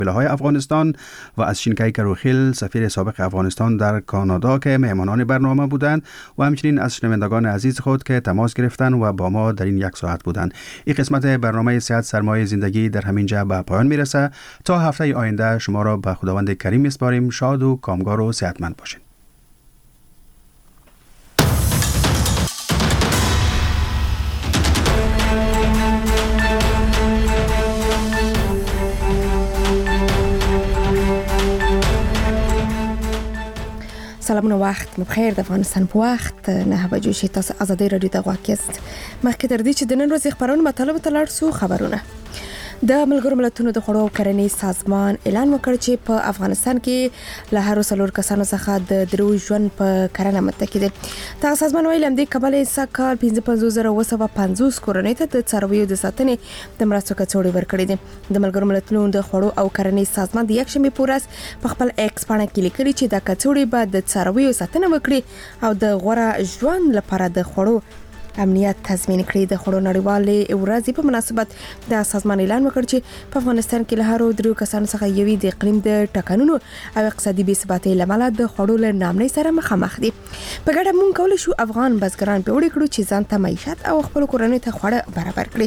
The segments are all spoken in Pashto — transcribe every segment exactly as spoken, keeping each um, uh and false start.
های افغانستان و از شینکای کروخیل سفیر سابق افغانستان در کانادا که مهمانان برنامه بودند و همچنین از شنوندگان عزیز خود که تماس گرفتن و با ما در این یک ساعت بودند. این قسمت برنامه صحت سرمایه زندگی در همینجا به پایان میرسه. تا هفته آینده شما را به خداوند کریم میسپاریم. شاد و کامگار و صحتمند باشین. سلامونه، وخت مو بخیر. د افغانستان په وخت نه بجو شي. تاسو ازادي رادیو ته غواړئ مخکې تر دې چې د نن ورځې خبرونه مطلب ته لاړ شو. خبرونه د ملګرو ملتونو د خوړو او کرنې سازمان اعلان وکړ چې په افغانستان کې له هر څلور کسانو څخه د درو ژوند په کرنه متکی دي. دا سازمان ویل هم د کابل سکهال پنځه پنځوس زره اوه سوه پنځوس کورنۍ ته د څارویو د ساتنې د مرستو کڅوړې ورکړې دي. د ملګرو ملتونو د خوړو او کرنې سازمان د یکشنبه پورس په خپل ایکس باندې کې لیکلي چې د کڅوړې به د څارویو ساتنه وکړي او د غوړه ژوند لپاره د خوړو امنیت تضمین کړي. د خوړو نړیوالې ورځې په مناسبت د سازمان اعلان وکړ چې په افغانستان کې له هر درو کسانو څخه یوې د اقلیم د ټکنونو او اقتصادي بې ثباتۍ لامل د خوړو له نامنۍ سره مخامخ دي. په ګډه مونږ کولای شو افغان بزګران پیاوړي کړو چې ځان ته معیشت او خپل کورنۍ ته خوړه برابر کړي.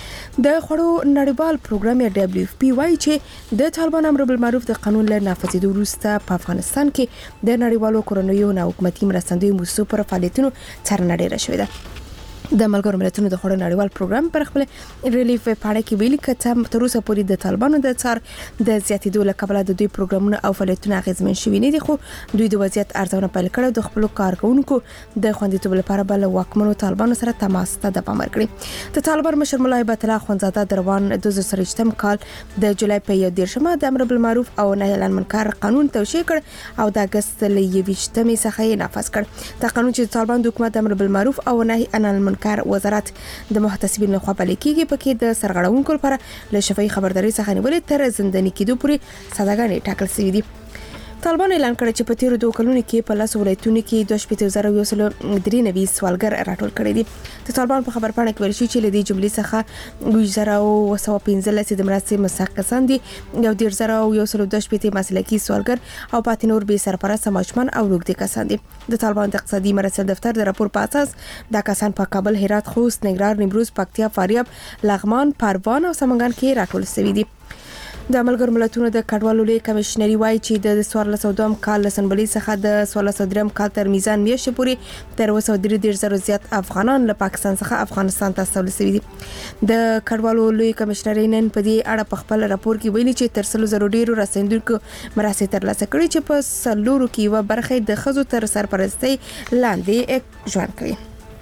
د خوړو نړیوال پروګرام یا دبليو اف پی وايي چې د طالبان امر بالمعروف د قانون له نافذېدو وروسته په افغانستان کې د نړیوالو کورنیو نه حکومتي مرستندوی موسسو پر فعالیتونو څارنه ډېره شوې ده. د ملګرو ملتونو د خوړو نړیوال پروګرام پر خپل ریلیف پاڼه کې ویلي چې تر اوسه پورې د طالبانو د څار د زیاتېدو له کبله د دوی پروګرامونه او فعالیتونه اغیزمن شوي نه دي، خو دوی د وضعیت ارزونه پیل کړې د خپل کارکونکو د خوندیتوب لپاره بل واکمنو طالبانو سره تماس ته د پام ورکړي. د طالبان مشر ملا هیبت الله اخوندزاده د روان دوه زره څلوېښتم کال د جولای په یو دیرشمه د امر بالمعروف او نهي عن المنکر قانون توشیح کړ او د اگست له یویشتمې څخه یې نافذ کړ. دا قانون چې طالبان د حکومت امر بالمعروف او نهي عن المنکر وزارت د محتسبین له خوا پلي کېږي، پکې د سرغړونکو لپاره له شفاهي خبرداري څخه نیولې تر زنداني کېدو پورې سزاګانې ټاکل شوې دي. طالبان اعلان کړ چې په تیرو دوه کلونو کې په لاس ولایتونو کې دوه شپېته زره یو سل درې نوي سوالګر راټول کړي دي. د طالبان په خبر پاڼه کې ویل شوی چې له دې جملې څخه دوه زره اوه سوه پنځلس د مرستې مستحق کسان دي، یو ډیر زره یو سل دوه شپېته مسلکي سوالګر او پاتې نور به سرپرست ماشومان او روږدي کسان دي. د طالبان د اقتصادي مرستې دفتر د راپور په اساس دا کسان په کابل، هرات، خوست، ننګرهار، نیمروز، پکتیا، فاریاب، لغمان، پروان او سمنګان کې راټول شوي دي. د ملګرو ملتونو د کډوالو لوی کمشنري وایي چې د څوارلس سوه دوه کال له سنبلې څخه د څوارلس سوه درې کال تر میزان میاشتې پورې تر اوه سوه درې دېرش زره زیات افغانان له پاکستان څخه افغانستان ته استول شوي دي. د کډوالو لوی کمشنري نن په دې اړه په خپل راپور کې ویلي چې تر سلو زرو ډیرو رسندونکو مرستې ترلاسه کړي چې په څلورو کې یوه برخه د ښځو تر سرپرستۍ لاندې ژوند کوي.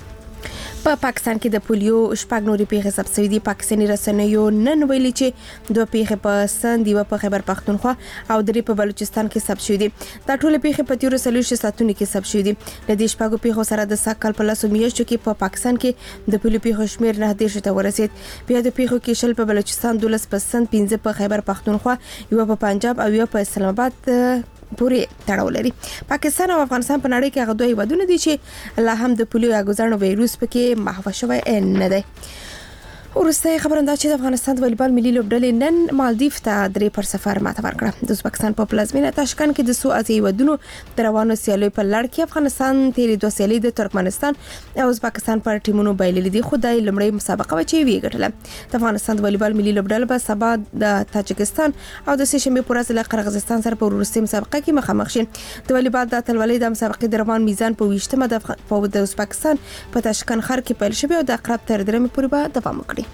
په پاکستان کې د پولیو شپږ نورې پیښې ثبت شوې دي. پاکستاني رسنیو نن ویلي چې دوه پیښې په سند، یوه په خیبر پختونخوا او درې په بلوچستان کې ثبت شوې دي. دا ټولې پیښې په تیرو څلوېښتو ساعتونو کې ثبت شوې دي. له دې شپږو پیښو سره د سږ کال په لسو میاشتو کې په پاکستان کې د پولیو پیښو شمېر نهه دېرشو ته ورسېد. بیا د پیښو کې شل په بلوچستان، دولس په سند، پنځه په خیبر پختونخوا، یوه په پنجاب او یوه په اسلام آباد پورې تړاو لري. پاکستان او افغانستان په نړۍ کې هغه دوه هیوادونه دي چې لا هم د پولیو یا ګوزڼو وایروس پکې محو شوی نه دی. ورسته خبرنده چې د افغانستان د والیبال ملي لوبډلې نن مالدیف ته درې پر سفر ماته ورکړه. د ازبکستان په پلازمینه تاشکند کې د څو اتیا هیوادونو د روانو سیالیو په لړ کې افغانستان تیرې دوه سیالۍ د ترکمنستان او ازبکستان پر ټیمونو بایللې دي، خو د لومړۍ مسابقه و چې وی ګټله. د افغانستان د والیبال ملي لوبډله به سبا د تاجکستان او د سه شنبې په ورځ له قرغیزستان سره په وروستۍ مسابقه کې مخامخ شي. د والیبال د اتلولۍ د مسابقې د روان میزان په ویشتمه د په د ازبکستان په تاشکند ښار کې پیل شوی او د اقرب تر درېمې پورې به دوام وکړي.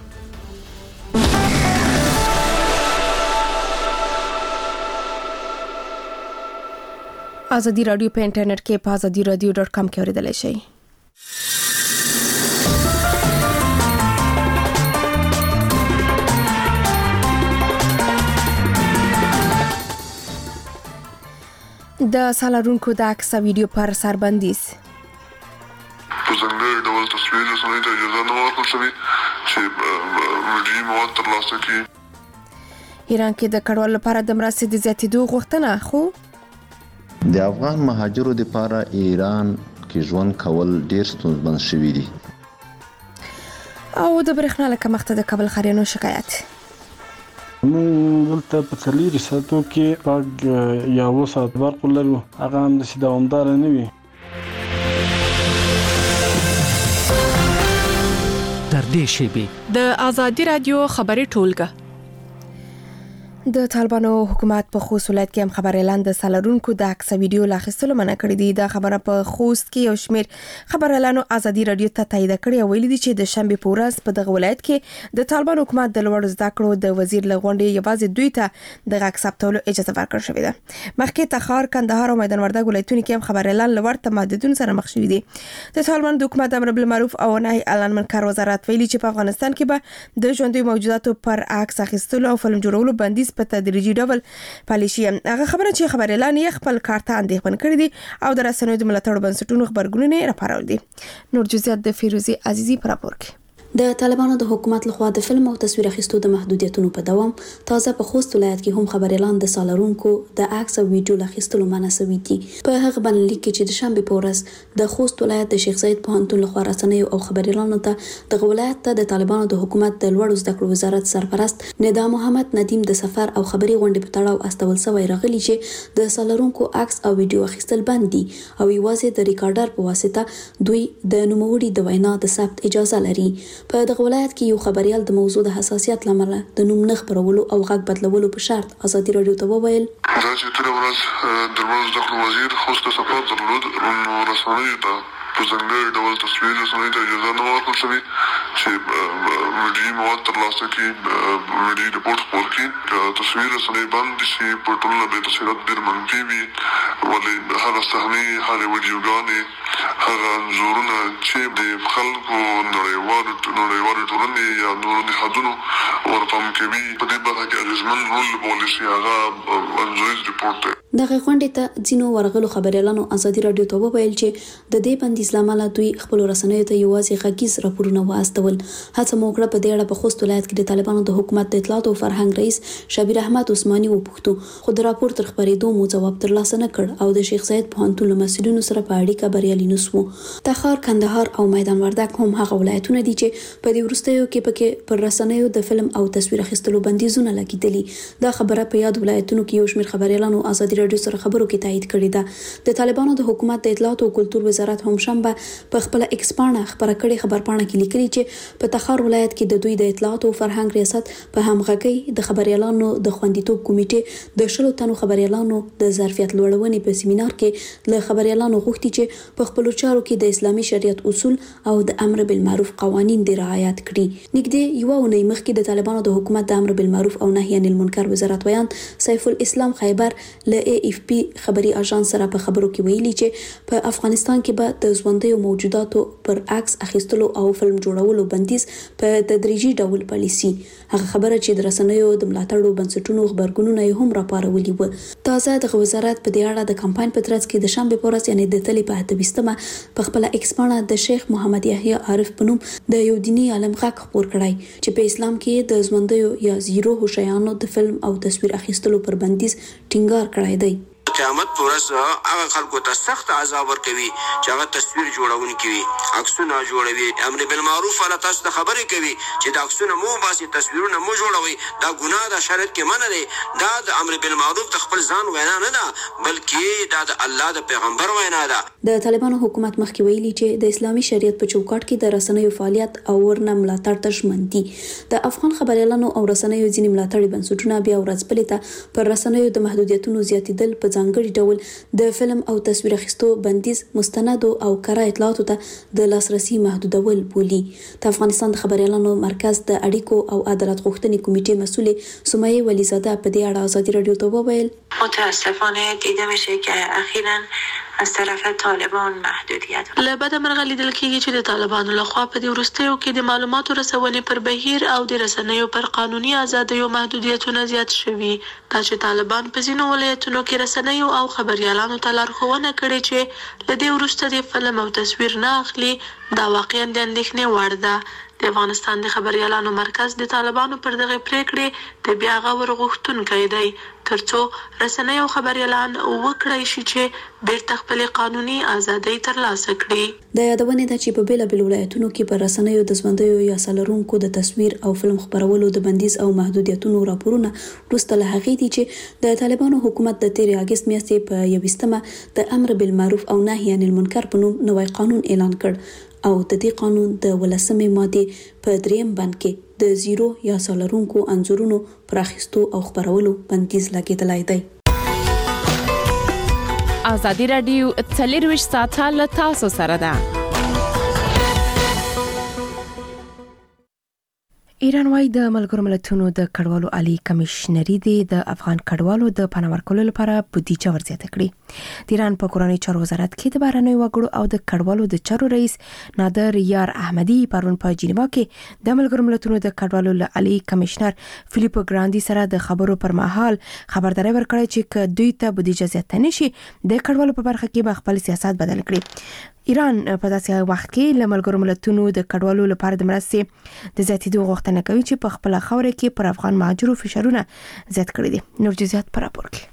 ازادي رادیو په انټرنیټ کې په ازادي رادیو ډاټ کام کې اوریدلای شئ. د سالارونکو د عکس او ویډیو پر سربندیز په ځانګړي ډول تصویر رسنۍ ته اجازه نه ورکړل شوې چې ویډیویي مواد ترلاسه کړي. ایران کې د کډوالو لپاره د مرستې د زیاتېدو غوښتنه، خو د افغان مهاجرو لپاره ایران کې ژوند کول ډیر ستونزمن شوي دي. او د برېښنا له کمښت د کابل ښاریانو شکایت. موږ دلته په څلورو ساعتو کې پاک یا اوه ساعت برق لرو، هغه هم داسې دوامداره نه وي. تر دې شیبې د آزادي رادیو خبري ټولګه د طالبانو حکومت په خوست ولایت کې هم خبر اعلان د سالارونکو د عکس ویډیو لاخیستلو منع کړی دی. دا خبره په خوست کې یو شمیر خبر اعلانو آزادي رادیو ته تایید کړی او ویلي دي چې د شنبه په ورځ په دغه ولایت کې د طالبانو حکومت د لوړ زده کړو د وزیر لغونډې یوازې دوی ته د عکس ثبتولو اجازه ورکړل شوې ده. مخکې تخار، کندهار او میدان وردګ ولایتونو کې هم خبر اعلان لورته محدودیتونو سره مخ شوي دي. د طالبانو د حکومت امر بالمعروف او نهي اعلان منکر وزارت ویلي چې په افغانستان کې به د ژوندۍ موجوداتو پر عکس اخیستلو او فلم جوړولو بندیز په تدریجي ډول پالیسي. هغه خبره چې خبر اعلان یې خپل کارته اندېښمن کړی دي او د رسنیو د ملاتړ بنسټونو خبرګونونه راپارول دي. نور جزئیات د فیروزي عزیزی پر راپور کې. د طالبانو د حکومت لخوا د فلم او تصویر اخیستو د محدودیتونو په دوام تازه په خوست ولایت کې هم خبر اعلان د سالارونکو د عکس او ویډیو اخیستلو منع شوی دی. په هغه باندې کې چې د شنبه په ورځ د خوست ولایت د شیخ زاید پوهنتون لخوا رسنیو او خبر اعلان ته د ولایت ته د طالبانو د حکومت د لوړ زده کړو وزارت سرپرست ندا محمد ندیم د سفر او خبري غونډې په تړاو استول شوی راغلی چې د سالارونکو عکس او ویډیو اخیستل بند دي او یوازې د ریکارډر په واسطه دوی د نوموړي د وینا د ثبت اجازه لري. په دغه ولایت کې یو خبريال د موضوع د حساسیت لامل د نوم نه خبرولو او غږ بدلولو په شرط آزادي رادیو ته وویل دا چې تر ورځ د لوړ زده کړو وزیر خوست سفر درلود نو رسنیو ته په ځانګړي ډول تصویر رسنیو ته اجازه نه ورکړل شوې چې ویډیو مواد ترلاسه کړي، ویډیو رپورټ خپور کړي. تصویر رسنۍ بند شي په ټولنه به تاثیرات ډېر منفي وي، ولې هغه صحنې، هغه ویډیوګانې، هغه انځورونه چې د خلکو نړیوالو نړیوالو ټولنې یا نورو نهادونو ورپام کوي په دې برخه کې اغېزمن رول لوبولی شي، هغه انځوریز رپورټ دی. دغه غونډې ته ځینو ورغلو خبر اعلانو آزادي رادیو ته وویل چې د دې بندیز لامل دوی خپل رسنیو ته یوازې غږیز راپورونه واستول. هڅه مو کړه په دې اړه په خوست ولایت کې د طالبانو د حکومت د اطلاعات او فرهنګ رئیس شبیر احمد عثماني وپوښتو، خو د راپور تر خبرېدو مو ځواب ترلاسه نه کړ او د شیخ زاید پوهنتون له مسؤلینو سره په اړیکه بریالي نه سو. تخار، کندهار او میدان وردګ هم هغه ولایتونه دي چې په دې وروستیو کې پکې پر رسنیو د فلم او تصویر اخیستلو بندیزونه لګیدلي. دا خبره په یاد ولایتونو کې یو شمېر خبر اعلانو آزادي رادیو سره خبرو کې تایید کړې ده. د طالبانو د حکومت د اطلاعات او کلتور وزارت هم شنبه په خپل ایکس پاڼه خبره کړې خبرپاڼه کې لیکلي چې په تخار ولایت کې د دوی د اطلاعات او فرهنګ ریاست په همغږي د خبر اعلانو د خوندیتوب کمیټې د شلو تنو خبر اعلانو د ظرفیت لوړونې په سیمینار کې له خبر اعلانو غوښتي چې په خپل چارو کې د اسلامي شریعت اصول او د امر بالمعروف قوانین د رعایت کړي. نږدې یو اونۍ مخکې د طالبانو د حکومت د امر بالمعروف او نهي عن المنکر وزارت ویان سیف الاسلام خیبر له ای اف پی خبري اژانس سره په خبرو کې ویلي چې په افغانستان کې به د ژوندۍ موجوداتو پر عکس اخیستلو او فلم جوړولو بندیز په تدریجي ډول پالیسي. هغه خبره چې د رسنیو د ملاتړو بنسټونو خبرګونونه هم راپارولي و. تازه د وزارت په دې اړه د کمپاین په ترڅ کې د شنبه په ورځ یعنی د تلې په اته ویشتمه په خپل ایکس پاڼه د شیخ محمد یحیی عارف په نوم د یو دینی عالم غږ خپور کړی چې په اسلام کې د ژوندۍ یا زیرو هوشیانو د فلم او تصویر اخیستلو پر بندیز ټینګار کړی دی. قیامت پر ورځ هغه خلکو ته سخت عذاب ورکوي چې هغه تصویر جوړونکي وي، عکسونه جوړوي، امر بالمعروف ولا تاسو ته خبرې کوي چې دا عکسونه مو باسي، تصویرونه مو جوړوي. دا ګناه د شریعت کې منع دی. دا د امر بالمعروف د خپل ځان وینا نه ده بلکې دا د الله د پیغمبر وینا ده. د طالبانو حکومت مخکې ویلي چې د اسلامي شریعت په چوکاټ کې د رسنیو فعالیت او ورنه ملاتړ ته ژمن دي. د افغان خبر اعلانو او رسنیو ځینې ملاتړي بنسټونه بیا ورځ بلې ته پر رسنیو د محدودیتونو زیاتېدل په ځانګړي ډول د فلم او تصویر اخیستو بندیز مستند او کره اطلاعاتو ته د لاسرسي محدودول بولي. د افغانستان د خبر اعلانو مرکز د اړیکو او عدالت غوښتنې کمیټې مسؤل سمیه ولیزاده په دې اړه آزادي رادیو ته وویل متاسفانه دیده میشه که اخیراً از طرف طالبان محدودیت له بده مرغه لیدل کېږي چې د طالبانو لخوا په دې وروستیو کې د معلوماتو رسونې پر بهیر او د رسنیو پر قانوني ازادیو محدودیتونه زیات شوي. دا چې طالبان په ځینو ولایتونو کې رسنیو او خبریالانو ته لارښوونه کړې چې له دې وروسته د فلم او تصویر نه اخلي، دا واقعا د اندېښنې وړ ده. د افغانستان د خبريالانو مرکز د طالبانو پر دغه پریکړې د بیا غور غوښتونکی دی ترڅو رسنۍ او خبريالان وکړای شي چې بیرته خپل قانوني ازادي ترلاسه کړي. د یادونه ده چې په بیلابیل ولایتونو کې پر رسنیو د ژوندیو یا سالرونکو د تصویر او فلم خبرولو د بندیز او محدودیتونو راپورونه وروسته له هغې دي چې د طالبانو حکومت د تیر اگست میاشتې په یویشتمه د امر بالمعروف او نهي عن المنکر په نوم نوی قانون اعلان کړ او د دې قانون د ولسمې ماده په دریم بند کې د زیرو یا سالرونکو انځورونو پراخستو او خبرولو بندیز لګیدلای دی. ازادي رادیو څلرویشت ساعته له تاسو سره ده. ایران وايي د ملګرو ملتونو د کډوالو عالی کمشنري د افغان کډوالو د پناه ورکولو لپاره بودیجه ورزیاته کړې. د ایران په کورنۍ چارو وزارت کې د بهرنیو وګړو او د کډوالو د چارو رئیس نادر یار احمدي پرون په جنیوا کې د ملګرو ملتونو د کډوالو عالی کمشنر فلیپو ګراندي سره د خبرو پر مهال خبرداري ورکړه چې ک دوی ته بودیجه زیاته نشي د کډوالو په برخه کې به خپل سیاست بدل کړي. ایران په داسې وخت کې له ملګرو ملتونو د کډوالو لپاره د مرستې د زیاتېدو غوښتنه کوي چې په خپل خاوره کې پر افغان مهاجرو فشارونه زیات کړي دي. نور جزئیات پر راپور کې.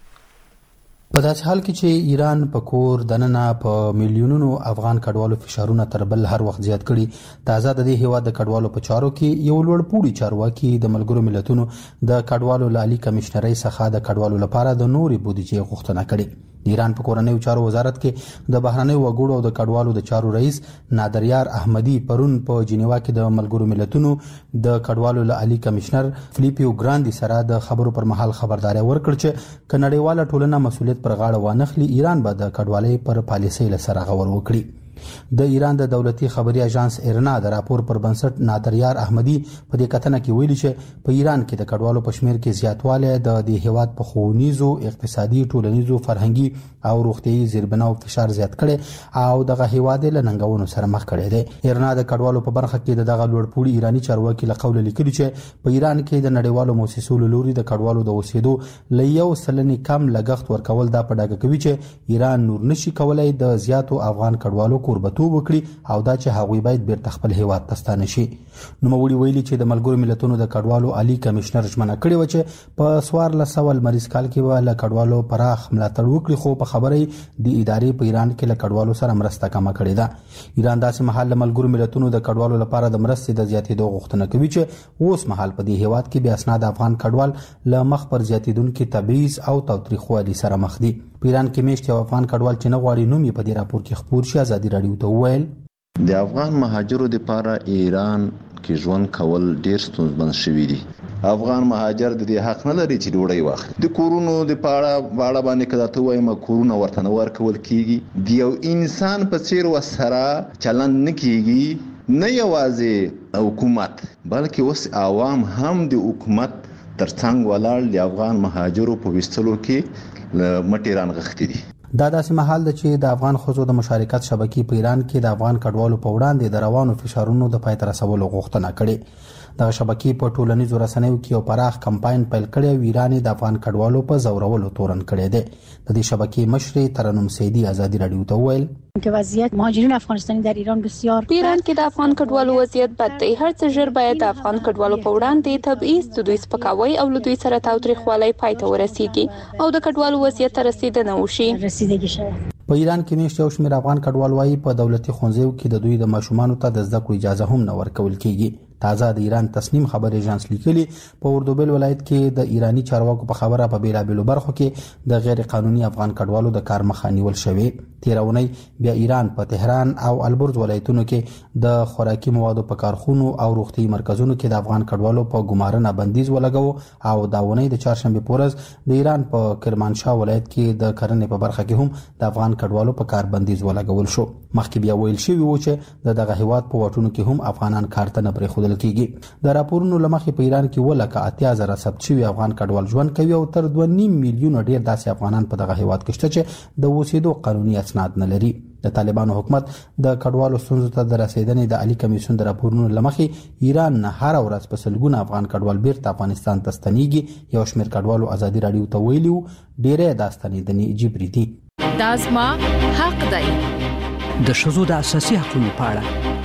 په داسې حال کې چې ایران په کور دننه په میلیونونو افغان کډوالو فشارونه تر بل هر وخت زیات کړي، تازه د دې هیواد د کډوالو په چارو کې یو لوړ پوړي چارواکي د ملګرو ملتونو د کډوالو لالي کمشنري څخه د کډوالو لپاره د نوري بودیجې غوښتنه کړې. ایران په کورنیو چارو وزارت کې د بهرنیو وګړو او د کډوالو د چارو رئیس نادر یار احمدي پرون په جنیوا کې د ملګرو ملتونو د کډوالو لالي کمشنر فلیپو ګراندي سره د خبرو پر مهال خبرداري ورکړه چې کنړیواله ټولنه مسؤلیت پر غاړه وانخلي، ایران به د کډوالۍ پر پالیسۍ لسره غور وکړي. د ایران د دولتي خبري اژانس ایرنا د راپور پر بنسټ نادر یار احمدي په دې کتنه کې ویلي چې په ایران کې د کډوالو په شمیر کې زیاتوالی د دې هیواد په ښوونیزو، اقتصادي، ټولنیزو، فرهنګي او روغتيایي زیربناو فشار زیات کړي او دغه هیواد له ننګونو سره مخ کړي دي. ایرنا د کډوالو په برخه کې دغه لوړپوړي ایرانی چارواکي له قوله لیکلي چې په ایران کې د نړیوالو مؤسسو لوري د کډوالو د اوسېدو ليو سلنې کم لګښت ورکول دا په ډاګه کوي چې ایران نور نشي کولای د زیاتو افغان کډوالو کوربتوب وکړي او دا چې هغوی باید بیرته خپل هیواد ته ستانه شي. نو موري ویلي چې د ملګرو ملتونو د کډوالو عالی کمشنر ژمنه کړې و چې په سوار لسول مریض کال کې ول کډوالو پراخ ملاتړ وکړي، خو په خبرې د ادارې په ایران کې له کډوالو سره مرسته کمه کړې ده. ایران داسې مهال له ملګرو ملتونو د کډوالو لپاره د مرستې د زیاتېدو غوښتنه کوي چې اوس مهال په دې هیواد کې بیا اسناد افغان کډوال له مخ پر زیاتېدونکو تبعیض او تاوتریخوالي سره مخ دي. په ایران کې میشت یو افغان کډوال چې نه غواړي نوم یې په دې راپور کې خپور شي ازادي رادیو ته وویل د افغان مهاجرو لپاره ایران کې ژوند کول ډیر ستونزمن شوي دي. افغان مهاجر د دې حق نه لري چې ډوډۍ واخلي. د کورونو د پاړه باړه باندې کدا ته وایم کورونه ورته نه ورکول کیږي. د یو انسان په څیر وسره چلند نه کیږي، نه یوازې حکومت بلکې اوس عوام هم د حکومت ترڅنګ ولاړ د افغان مهاجرو په وستلو کې مټی رانغښتي دي. دا داسې محل ده چې د افغان ښځو د مشارکت شبکې په ایران کې د افغان کډوالو په وړاندې د روانو فشارونو د پای ته رسولو غوښتنه کړې. دغه شبکې په ټولنیزو رسنیو کې یو پراخ کمپاین پیل کړی او ایران د افغان کډوالو په زورولو تورن کړی دی. د دې شبکې مشر ترنم سیدی ازادي رادیو ته وویل که وضعیت مهاجرین افغانستانی در ایران بسیار ایران کې د افغان کډوالو وضعیت بد دی. هر څه ژر باید د افغان کډوالو په وړاندې تبعیض، د دوی سپکاوی او له دوی سره تاوتریخوالی پای ته ورسیږي او د کډوالو وضعیت ته رسیدنه وشي. رسیدګي شوه. په ایران کې میشت یو شمېر افغان کډوال وايي په دولتي ښوونځیو کې د دوی د ماشومانو ته د زده کړو اجازه هم نه ورکول کیږي. تازه د ایران تصنیم خبر ایجنس لیکلي په اردوبیل ولایت کې د ایرانی چارواکو په خبره په بیلابیلو برخو کې د غیر قانوني افغان کډوالو د کار مخه نیول شوی. تیرونی بیا ایران په تهران او البرز ولایتونو کې د خوراکي موادو په کارخونو او روغتي مرکزونو کې د افغان کډوالو په ګمارنه بندیز ولګاو او داونی د چهارشنبه پورز د ایران په کرمانشاه ولایت کې د کرنې په برخه کې هم د افغان کډوالو په کار بندیز ولګول شو. مخکې بیا ویل شوی و چې د دغه هیواد په وټونو کې هم افغانان کار ته نه پرېښودل کیږي. د راپورونو لمخې په ایران کې ولکه اتیا زره ثبت شوي افغان کډوال ژوند کوي او تر دوه نیم میلیونه ډیر داسې افغانان په دغه هیواد کې شته چې د اوسېدو قانوني اسناد نه لري. د طالبانو حکومت د کډوالو ستونزو ته د رسیدنې د عالی کمیسیون د راپورونو لمخې ایران نه هر ورځ په سلګونه افغان کډوال بیرته افغانستان ته ستنېږي. یو شمېر کډوالو ازادي رادیو ته ویلي وو ډېری دا ستنېدنې جبري دي. دا زما حق دی. د ښځو د اساسي حقوقو په اړه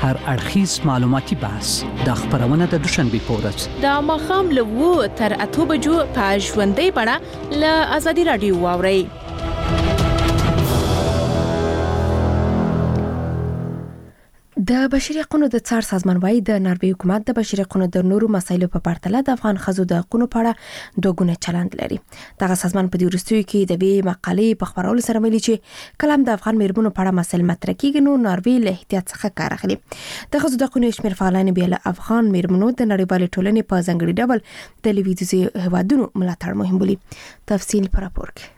هر اړخیز معلوماتي بحث د خبرونه د دوشنبه پورز د ماخام له وو تر اته بجو په ژوندۍ بڼه له ازادي رادیو واوري. د بشري حقوقو د څار سازمان وايي د ناروې حکومت د بشري حقوقو د نورو مسایلو په پرتله د افغان ښځو د حقوقو په اړه دوه چلند لري. دغه سازمان په دې وروستیو کې د وی مقالې په خبرولو سره ویلي چې کلام د افغان میرمنو په اړه مسایل مطرح کیږي نو ناروې له احتیاط څخه کار اخلي. د ښځو د حقوقو شمېر فعالان بیا له افغان میرمنو د نړیوالې ټولنې په ځانګړي ډول د لویدیځي هیوادونو ملاتړ مهم بولي. تفصیل پر راپور کې.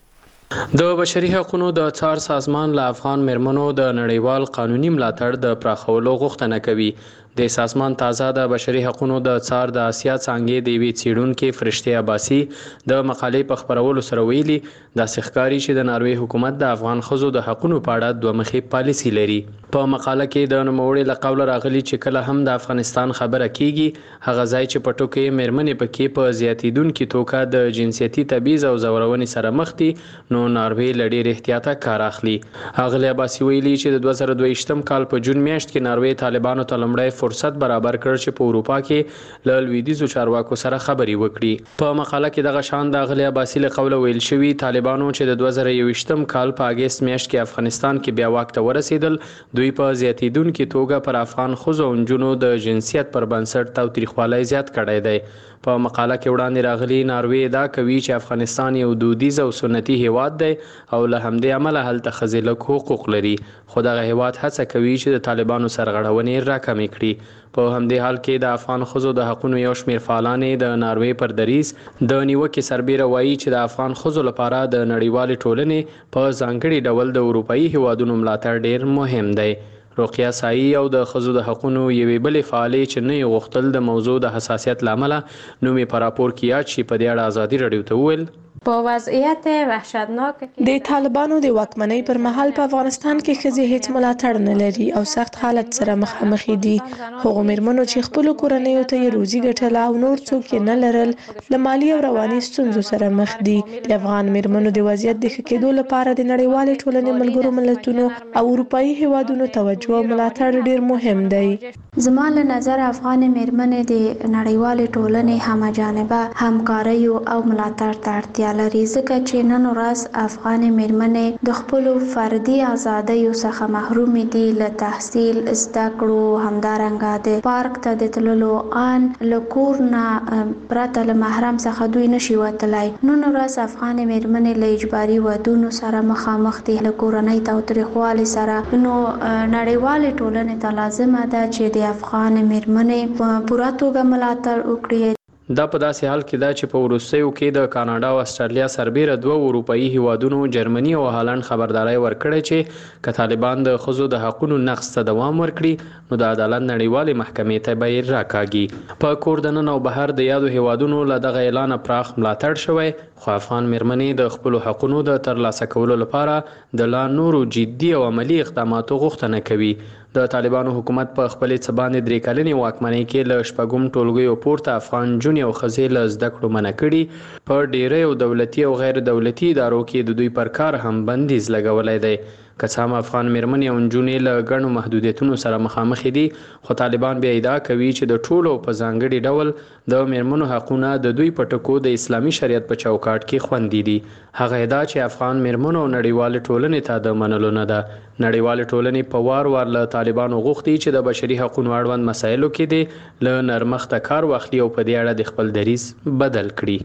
د بشري حقوقو د څار سازمان له افغان میرمنو د نړیوال قانوني ملاتړ د پراخولو غوښتنه کوي. د سازمان تازه د بشري حقوقو د څار د اسیا څنګه دی وی چیرونکو فرشته عباسی د مقالې په خبرولو سره ویلي د سخکاری چې د ناروې حکومت د افغان خزو د حقوقو په اړه دوه مخې پالیسی لري. په مقاله کې د نوموړي له قوله راغلي چې کله هم د افغانستان خبره کیږي هغه ځای چې په ټوکې میرمنې پکې په زیاتیدونکو توګه د جنسيتي تبعیض او زورونې سره مخ دي نو ناروې لډیر احتیاطه کار اخلي. هغه عباسی ویلي چې د دوه زره دوه کال په جون میاشت کې ناروې طالبانو ته لمړی فرصت برابر کړ چې په اروپا کې له لویدیځو چارواکو سره خبري وکړي. په مقاله کې دغه شان د غلې عباسی له قوله ویل شوی طالبانو چې د دوه زره یو کال په اگست میاشت کې افغانستان کې بیا واک ته ورسېدل دوی په زیاتیدونکو توګه پر افغان ښځو او نجونو د جنسیت پر بنسټ تاوتریخوالی زیات کړی دی. په مقاله کې وړاندې راغلي ناروې دا کوي چې افغانستان یو دودیز او سنتي هیواد دی او له همدې امله هلته ښځې لږ حقوق لري خو دغه هیواد هڅه کوي چې د طالبانو سرغړونې راکمې کړي. په همدې حال کې د افغان ښځو د حقوقو یو شمېر فعالانې د ناروې پر دریځ د نیوکې سربیره وایي چې د افغان ښځو لپاره د نړیوالې ټولنې په ځانګړي ډول د اروپایي هیوادونو ملاتړ ډیر مهم دی. روقیه سایی او د ښځو د حقوقو یوې بلې فعالې چې نه یې غوښتل د موضوع د حساسیت لامل نومي په راپور کې یاد شي په دې اړه ازادي رادیو ته وویل په وضعیت وحشتناک د طالبانو د واکمنۍ پر مهال په افغانستان کې ښځې هیڅ ملاتړ نه لري او سخت حالت سره مخامخ دي. هغو میرمنو چې خپل کورنیو ته یې روزي ګټله او نور څوک یې نه لرل له مالی او رواني ستونزو سره مخ دي. د افغان میرمنو د وضعیت د ښه کېدو لپاره د نړیوالې ټولنې ملګرو ملتونو او اروپایي هیوادونو توجه او ملاتړ ډیر مهم دی. زما له نظر افغان میرمنې د نړیوالې ټولنې همجانبه همکاري او ملاتړ ته اړتیا لري ځکه چې نن ورځ افغان میرمنې د خپل فردي ازادیو څخه محروم دي له تحصیل زده کړو همدارنګه د پارک ته د تللو ان له کور نه پرته له محرم څخه دوی نشي وتلای. نن ورځ افغان میرمنې له اجباري ودونو سره مخامخ دي له کورنۍ تاوتریخوالي سره نو نړیوالې ټولنې ته لازمه ده چې د افغان میرمنې په پوره توګه ملاتړ وکړي. دا په داسې حال کې ده چې په وروستیو کې د کاناډا او استرالیا سربیره دوه اروپایي هیوادونو جرمني او هالند خبرداري ورکړې چې که طالبان د ښځو د حقوقو نقض ته دوام ورکړي نو د عدالت نړیوالې محکمې ته به یې راکاږي. په کور دننه او بهر د یادو هیوادونو له دغه اعلان پراخ ملاتړ شوی خو افغان میرمنې د خپلو حقوقو د ترلاسه کولو لپاره د لا نورو جدي او عملی اقداماتو غوښتنه کوي. د طالبانو حکومت په خپل څبانې درې کلنې واکمنۍ کې له شپږم ټولګیو پورته افغان جونې او ښځې له زده کړو منع کړي. په ډیری دولتي او غیر دولتي ادارو کې د دوی پر کار هم بندیز لګولی دی. که څه هم افغان میرمنې او نجونې له ګڼو محدودیتونو سره مخامخ دي خو طالبان بیا ادعا کوي چې د ټولو په ځانګړي ډول د میرمنو حقونه د دوی په ټکو د اسلامي شریعت په چوکاټ کې خوندي دي. هغه ادعا چې افغان میرمنو نړیوال ټولنې ته د منلو نه ده. نړیوال ټولنې په وار وار له طالبانو غوښتي چې د بشري حقوقو اړوند مسایلو کې دي له نرمښته کار واخلي او په دې اړه د خپل دریځ بدل کړي.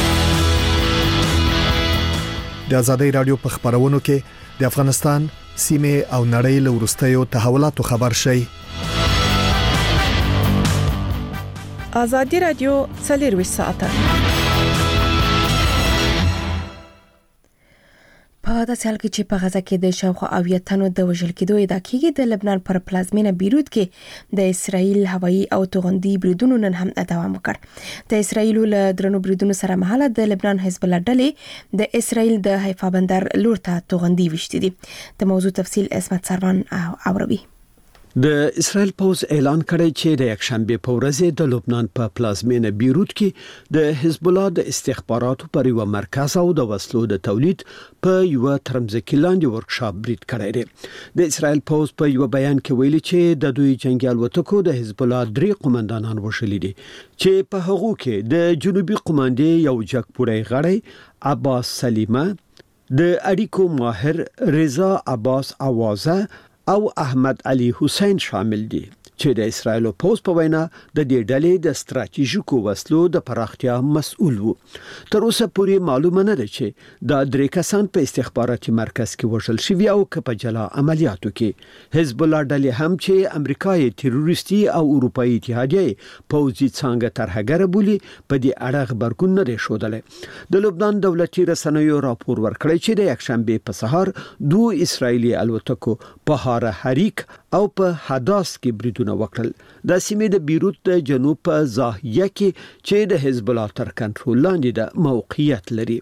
د ازادي رادیو په خبرونو کې د افغانستان سیمه او نړۍ له ورستیو تحولاتو خبر شي. ازادي رادیو څلور ساعته په داسې حال کې چې په غزه کې د شاوخوا اویا تنو د وژل کېدو ادعا کېږي د لبنان پر پلازمینه بیروت کې د اسرائیل هوایي او توغندي بریدونو نن هم دوام وکړ. د اسرائیل له درنو بریدونو سره مهاله د لبنان حزب الله ډلې د اسرائیل د حیفا بندر لور ته توغندي وشتي دي. د موضوع تفصیل اسمت سروان اوروي. د اسرائیل پوز اعلان کړی چې د یکشنبه په ورځ د لبنان په پلازمینه بیروت کې د حزب الله د استخباراتو پر یو مرکز او د وسلو د تولید په یو ترمځکي لاندې ورکشاپ برید کړی دی. د اسرائیل پوز په یو بیان کې ویلي چې د دوی جنگي الوتکو د حزب الله درې قومندانان وشلي دي چې په هغو کې د جنوبي قوماندې یو جګپوړی غړی عباس سلیمه، د اړیکو ماهر رضا عباس اوازه او احمد علي حسین شامل دي چې د اسرائیل پوز په وینا د دې ډلې د ستراتیژیکو وسلو د پراختیا مسؤل وو. تر اوسه پورې معلومه نه ده چې د درې کسان په استخباراتي مرکز کې وژل شوي او که په جلا عملیاتو کې حزب الله ډلې هم چې امریکای تروریستي او اروپאי اتحادیه پوځي څنګه ترهګر بولی په دې اړه خبرګون نه ښودل. د لبنان دولتي رسنیو راپور ورکړی چې د یکشنبه په سهار دوه اسرایلی الوتکو په هاره حریک او په حداس کې بریدونه وکړل. د سیمې د بیروت د جنوب په زاهیه کې چې د حزب الله تر کنټرول لاندې د موقعیت لري.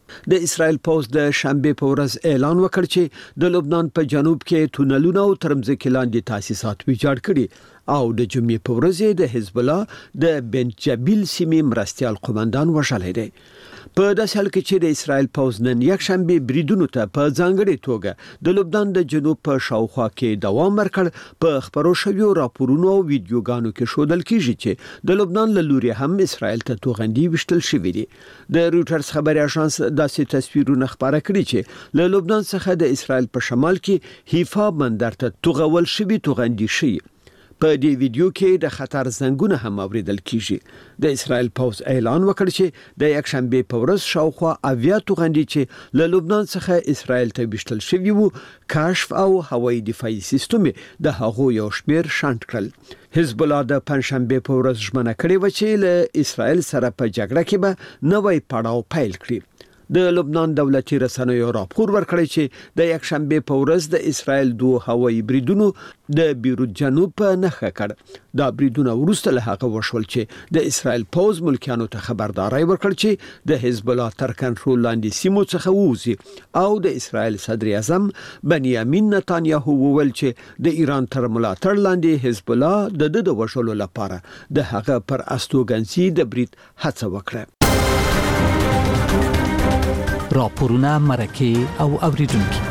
د اسرائیل پوز د شنبه په ورځ اعلان وکړ چې د لبنان په جنوب کې تونلونه او ترمځکي لاندې تاسیسات ویجاړ کړي او د جمعې په ورځ د حزب الله د بنت جبیل سیمې مرستیال قومندان وشلې دی. په داسې حال کې چې د اسرائیل پوز نن یکشنبه بریدونو ته په ځانګړي توګه د لبنان د جنوب په شاوخوا کې دوام ورکړ، په خبرو شویو راپورونو او ویډیوګانو کې ښودل کیږي چې د لبنان له لوري هم اسرائیل ته توغندي وشتل شوې دي. د رويټرز خبري اژانس داسې تصویرونه خبره کړي چې له لبنان څخه د اسرائیل په شمال کې حیفا بندر ته توغول شوی توغندي شي. په دې ویډیو کې د خطر زنګونه هم اوریدل کیږي. د اسرائیل پوز اعلان وکړ چې د یکشنبه په ورځ شاوخوا اویا توغندي چې له لبنان څخه اسرائیل ته وشتل شوی وو کشف او هوایي دفاعي سیستم د هغو یو شمیر شانت کړل. حزب الله د پنځشنبه په ورځ ژمنه کړې و چې له اسرائیل سره په جګړه کې به نوې پړاو پیل کړي. د لبنان دولتي رسنیو راپور ورکړی چې د یکشنبه په ورځ د اسرائیل دوه هوایي بریدونو د بیروت جنوب په نخښه کړ. دا بریدونه وروسته له هغه وشول چې د اسرائیل پوز ملکیانو ته خبرداري ورکړ چې د حزب الله تر کنټرول لاندې سیمو څخه ووځي او د اسرائیل صدر اعظم بنیامین نتانیاهو وویل چې د ایران تر ملاتړ لاندې حزب الله د د وشلو لپاره د هغه پر استوګنځي د برید هڅه وکړه. راپورونه مرکه او اوریدونکو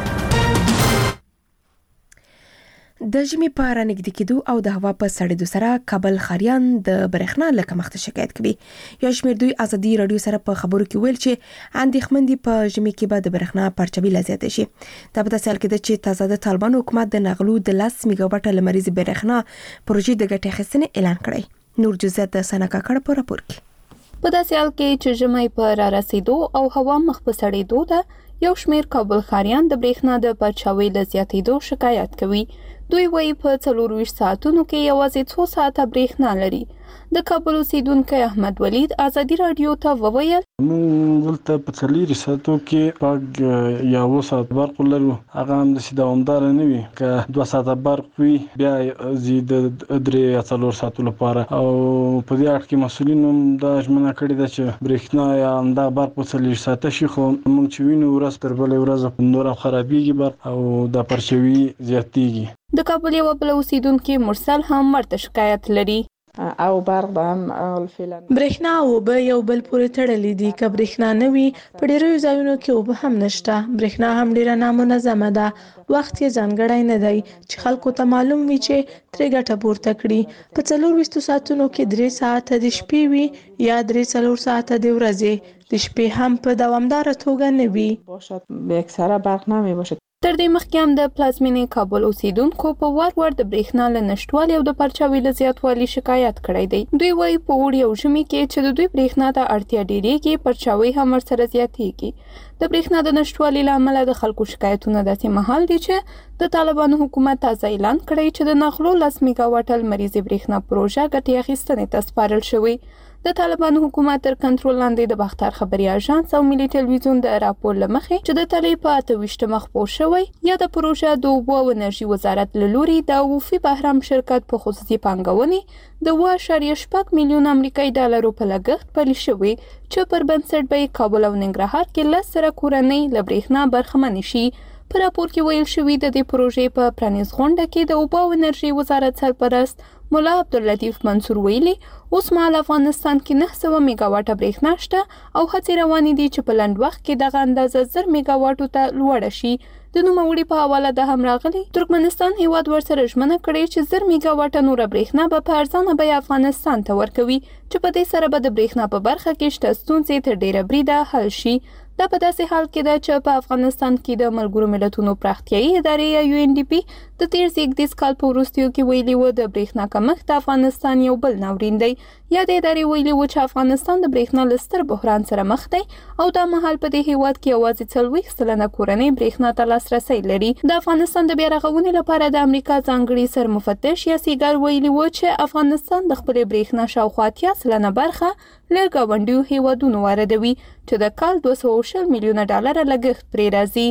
د ژمي په رانږدې کېدو او د هوا په سړېدو سره کابل ښاریان د برېښنا له کمښت شکایت کوي. یو شمېر دوی ازادي راډیو سره په خبرو کې ویل چې اندېښمن دي په ژمي کې به د برېښنا پرچاوي لا زیاته شي. دا په داسې حال کې ده چې تازه د طالبانو حکومت د نغلو د لس میګاواټه لمریزې برېښنا پروژې د ګټې اخیستنې اعلان کړی. نور جزئیات د سنا کاکړ په راپور کې. په داسې حال کې چې ژمي په را رسیدو او هوا مخ په سړېدو ده، یو شمېر کابل ښاریان د برېښنا د پرچاوي له زیاتېدو شکایت کوي. دوی وایي په څلور ویشت ساعتونو کې یوازې څو ساعته برېښنا لري. د کابل اوسیدونکي احمد ولید ازادي راډیو ته وویل موږ دلته په څلور ساعتو کې پاک یا و ساعت برق لرو، هغه هم د دوامدار نه وي. که دوه ساعته برق وي بیا زید درې یا څلور ساعتو لپاره. او په دې اړه کې مسؤلین هم دا ژمنه کړې ده چې برېښنا یا همدا برق په څلور ساعته شي، خو موږ چې وینو ورځ تر بلې ورځ نور خرابېږي برق او د پرچاوي زیاتېږي. د کابل یو بل اوسیدونکي مرسل هم ورته شکایت لري. او برق به هم فعلا برېښنا او به یو بل پورې تړلې دي. که برېښنا نه وي په ډېرو ځایونو کې اوبه هم نشته. برېښنا هم ډېره نامنظمه ده، وخت یې ځانګړی نه دی چې خلکو ته معلوم وي چې ترې ګټه پورته کړي. په څلور ویشتو ساعتونو کې درې ساعته د شپې وي یا درې څلور ساعته د ورځې. د شپې هم په دوامداره توګه نه وي. باشد به اکثره برق نمی باشد. تر دې مخکې هم د پلازمینې کابل اوسیدونکو په وار وار د برېښنا له نشټوالي او د پرچاوي له زیاتوالي شکایت کړی دی. دوی وایي په اوړي او ژمي کې چې د دوی برېښنا ته اړتیا ډېرېږي، پرچاوي هم ورسره زیاتېږي. د برېښنا د نشټوالي له امله د خلکو شکایتونه داسې مهال دي چې د طالبانو حکومت تازه اعلان کړی چې د نغلو لس میګاواټه لمریزې برېښنا پروژه ګټې اخیستنې ته سپارل شوې. د طالبانو حکومت تر کنټرول لاندې د باختر خبري اژانس او ملي ټلویزیون د راپور لمخې چې د تلې په اته ویشتمه خپور شوی یا د پروژه د اوبو او انرژي وزارت له لوري د وفي بهرام شرکت په خصوصي پانګونې د اوه اعشاریه شپږ میلیون امریکایي ډالرو په لګښت پلي شوی چې پر بنسټ به کابل او ننګرهار کې لس زره کورنۍ له برېښنا برخمنې شي. په راپور کې ویل شوی د دې پروژې په پرانیز غونډه کې د اوبو او انرژي وزارت سرپرست مولا عبداللطیف منصور ویلي اوس مهال افغانستان کې نه سوه میگا واټه برېښنا شته او هڅې روانې دي چې په لنډ وخت کې دغه اندازه زر میگا واټو ته لوړه شي. د نوموړي په حواله د هم راغلي ترکمنستان هیواد ورسره ژمنه کړې چې زر میگا واټه نوره برېښنا به په ارزانه بیه افغانستان ته ورکوي چې په دې سره به د برېښنا په برخه کې شته ستونزې تر ډیره بریده حل شي. دا په داسې حال کې ده چې په افغانستان کې د ملګرو ملتونو پراختیایي ادارې یا یو ان ډي پی د تیر زیږدیز کال په وروستیو کې ویلي و د برېښنا کمښت د افغانستان یو بل ناورین دی. یا د ادارې ویلي و چې افغانستان د برېښنا له ستر بحران سره مخ دی او دا مهال په دې هیواد کې یوازې څلوېښت سلنه کورنۍ برېښنا ته لاسرسی لري. د افغانستان د بیا رغونې لپاره د امریکا ځانګړي سرمفتش یا سیګار ویلي و چې افغانستان د خپلې برېښنا شاوخوا اتیا سلنه برخه له ګاونډیو هیوادونو واردوي چې د کال دوه سوه شل میلیونه ډالره لګښت پرې راځي.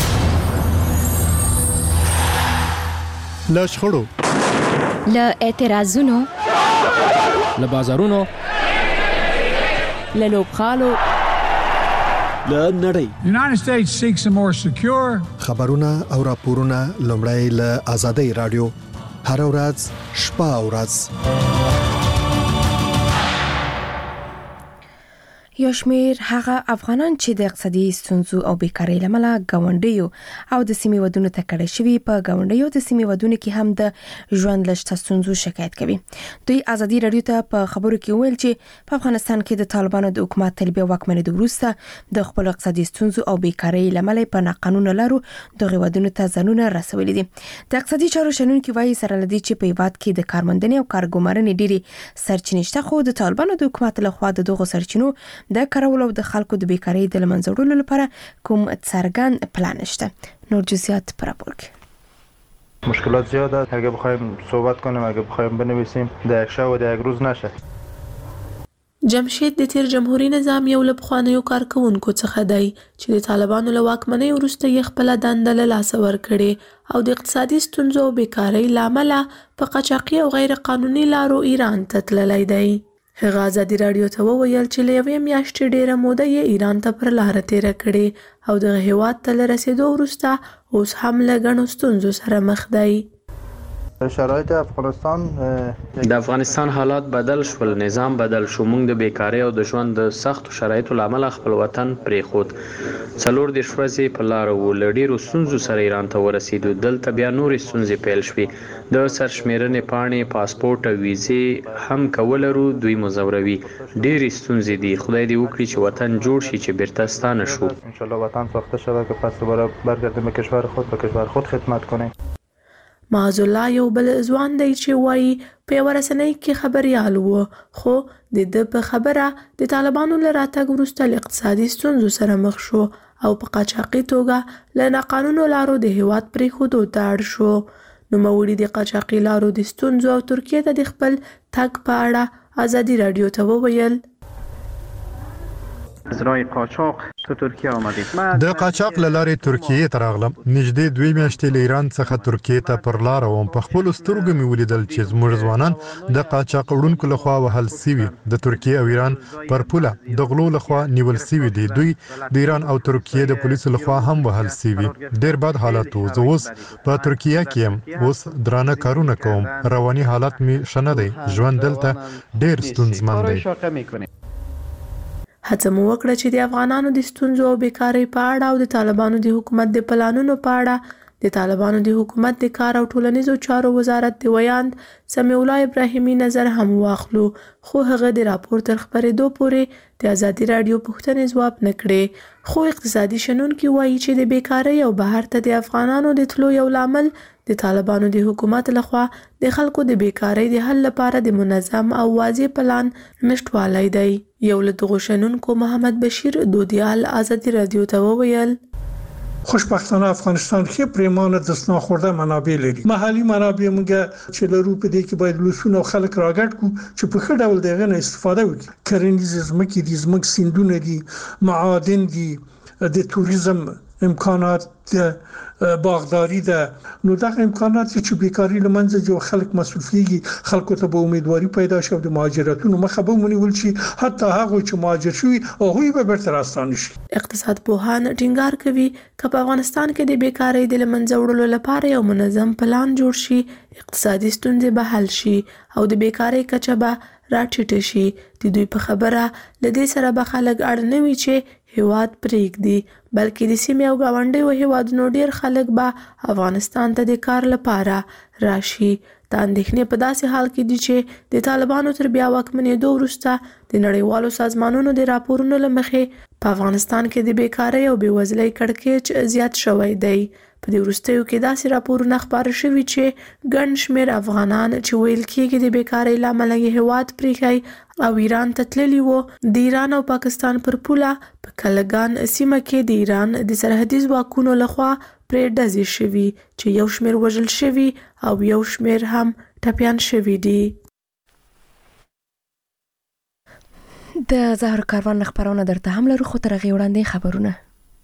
له شخړو، له اعتراضونو، له بازارونو، له لوبغالو، له نړۍ United States seeks a more secure خبرونه او راپورونه لومړی له آزادۍ رادیو هر ورځ شپه او ورځ. یو شمیر هغه افغانان چې د اقتصادي ستونزو او بیکارۍ له امله ګاونډیو او د سیمې ودونو ته کډه شوي په ګاونډیو د سیمې ودونو کې هم د ژوند له شته ستونزو شکایت کوي. دوی ازادي رادیو ته په خبرو کې ویل چې په افغانستان کې د طالبانو د حکومت طالبي واکمنۍ وروسته د خپل اقتصادي ستونزو او بیکارۍ له امله په ناقانونه لارو د ودونو ته ځانونه رسولي دي. د اقتصادي چارو شنونکي وایي سره لدی چې په هیواد کې د کارمندنې او کارګمارنې ډېری سرچینې شته، خو د طالبانو د حکومت لخوا د دغو سرچینو د کارولو د خلکو د بیکارۍ د لمنځه وړلو لپاره کوم څرګند پلان شته. نور جزئیات پر راپور کې. مشکلات زیاده، اگه بخوایم صحبت کنیم، اگه بخوایم بنویسیم در یک شب و در یک روز نشه. جمشید د تیر جمهوریت نظام یو له پخوانیو کارکونکو څخه دی چې د طالبانو له واکمنۍ وروسته یې خپله دنده له لاسه ورکړې او د اقتصادي ستونزو او بیکارۍ له امله په قاچاقي او غیر قانوني لارو ایران ته تللی دی. هغه ازادي رادیو ته وویل چې له یوې میاشتې ډېره موده یې ایران ته پر لاره تیره کړې او دغه هیواد ته له رسېدو وروسته اوس هم له ګڼو ستونزو سره مخ دی. شرایط افغانستان د افغانستان حالات بدل شول، نظام بدل شو، موږ د بیکارۍ او د ژوند د سختو شرایطو له امله خپل وطن پرېښود. څلور دېرش ورځې په لاره وو، له ډېرو ستونزو سره ایران ته ورسېدو. دلته بیا نورې ستونزې پیل شوې، د سرشمېرنې پاڼې، پاسپورټ او ویزې هم که ولرو دوی مزوروي. ډېرې ستونزې دي. خدای دې وکړي چې وطن جوړ شي چې بیرته ستانه شو. انشالله وطن ساخته شود که پس دوباره برگردیم به کشور خود، به کشور خود خدمت کنیم. معاذ الله یو بل ځوان دی چې وایي په یوه رسنۍ کې خبریال و، خو د ده په خبره د طالبانو له راتګ وروسته له اقتصادي ستونزو سره مخ شو او په قاچاقي توګه له ناقانونه لارو د هیواد پرېښودو ته اړ شو. نوموړي د قاچاقي لارو د ستونزو او ترکیې ته د خپل تګ په اړه ازادي رادیو ته وویل. از راه قاچاق تو ترکیه آمدید. د قاچاق له لارې ترکیې ته راغلم. نږدې دوی میاشتې له ایران څخه ترکیې ته پر لاره وم. په خپلو سترګو مې ولیدل چې زموږ ځوانان د قاچاق وړونکو لخوا وهل سوي، د ترکیې او ایران پر پوله د غلو لخوا نیول سوي دي. دوی د ایران او ترکیې د پولیسو لخوا هم وهل سوي. ډېر بد حالت و. زه اوس په ترکیه کې یم، اوس درانه کارونه کوم. رواني حالت مې ښه نه دی. ژوند دلته ډېر ستونزمن دی. هڅه مو وکړه چې د افغانانو د ستونزو او بیکارۍ په اړه او د طالبانو د حکومت د پلانونو په اړه د طالبانو د حکومت د کار او ټولنیزو چارو وزارت د ویاند سمیع الله ابراهیمي نظر هم واخلو، خو هغه د راپور تر خپرېدو پورې د ازادي راډیو پوښتنې ځواب نه کړې. خو اقتصادي شنونکي وایي چې د بیکارۍ او بهر ته د افغانانو د تلو یو لامل د طالبانو د حکومت لخوا د خلکو د بیکارۍ د حل لپاره د منظم او واضح پلان نشټوالی دی. یو له دغو شنونکو محمد بشیر دودیال ازادي رادیو ته وویل: خوشبختانه افغانستان ښه پریمانه دستنا خورده منابع لري. محلي منابع موږ چې لرو په دې کې باید لوسونه خلک راګډ کو چې په ښه ډول دغه نه استفاده وکړي. کرنیز ځمکې دي، ځمکې سیندونه دي، معادن دي، د توریزم امکانات د باغداري ده، نو دغه امکانات چې بیکاری لمنځه جو خلک مصرفيږي، خلکو ته به امیدواري پیدا شي د مهاجرتونو مخه به مونږ شي، حتی هغه چې مهاجر شوي او هغوی به بیرته راستانه شي. اقتصاد پوهان ټینګار کوي چې په افغانستان کې د بیکاری د لمنځه وړلو لپاره یو منظم پلان جوړ شي، اقتصادي ستونزې به حل شي او د بیکاری کچه به راټیټه شي. د دوی په خبره لدې سره به خلک اړ نه وي چې هیواد پرېږدي، بلکې د سیمې او ګاونډیو هیوادونو ډیر خلک به افغانستان ته د کار لپاره راشي. دا اندېښنې په داسې حال کې دي چې د طالبانو تر بیا واکمنېدو وروسته د نړیوالو سازمانونو د راپورونو له مخې په افغانستان کې د بیکارۍ او بېوزلۍ کړکېچ زیات شوی دی. په دې وروستیو کې داسې راپورونه خپاره شوي چې ګڼ شمېر افغانان چې ویل کېږي د بیکارۍ له امله یې هیواد پرېښی او ایران ته تللي وو، د ایران او پاکستان پر پوله په کلګان سیمه کې د ایران د سرحدي ځواکونو لخوا پرې ډزې شوي چې یو شمېر وژل شوي او یو شمېر هم ټپیان شوي دي. د زهر کاروان خبرونه درته هم لرو، خو تر هغې وړاندې خبرونه.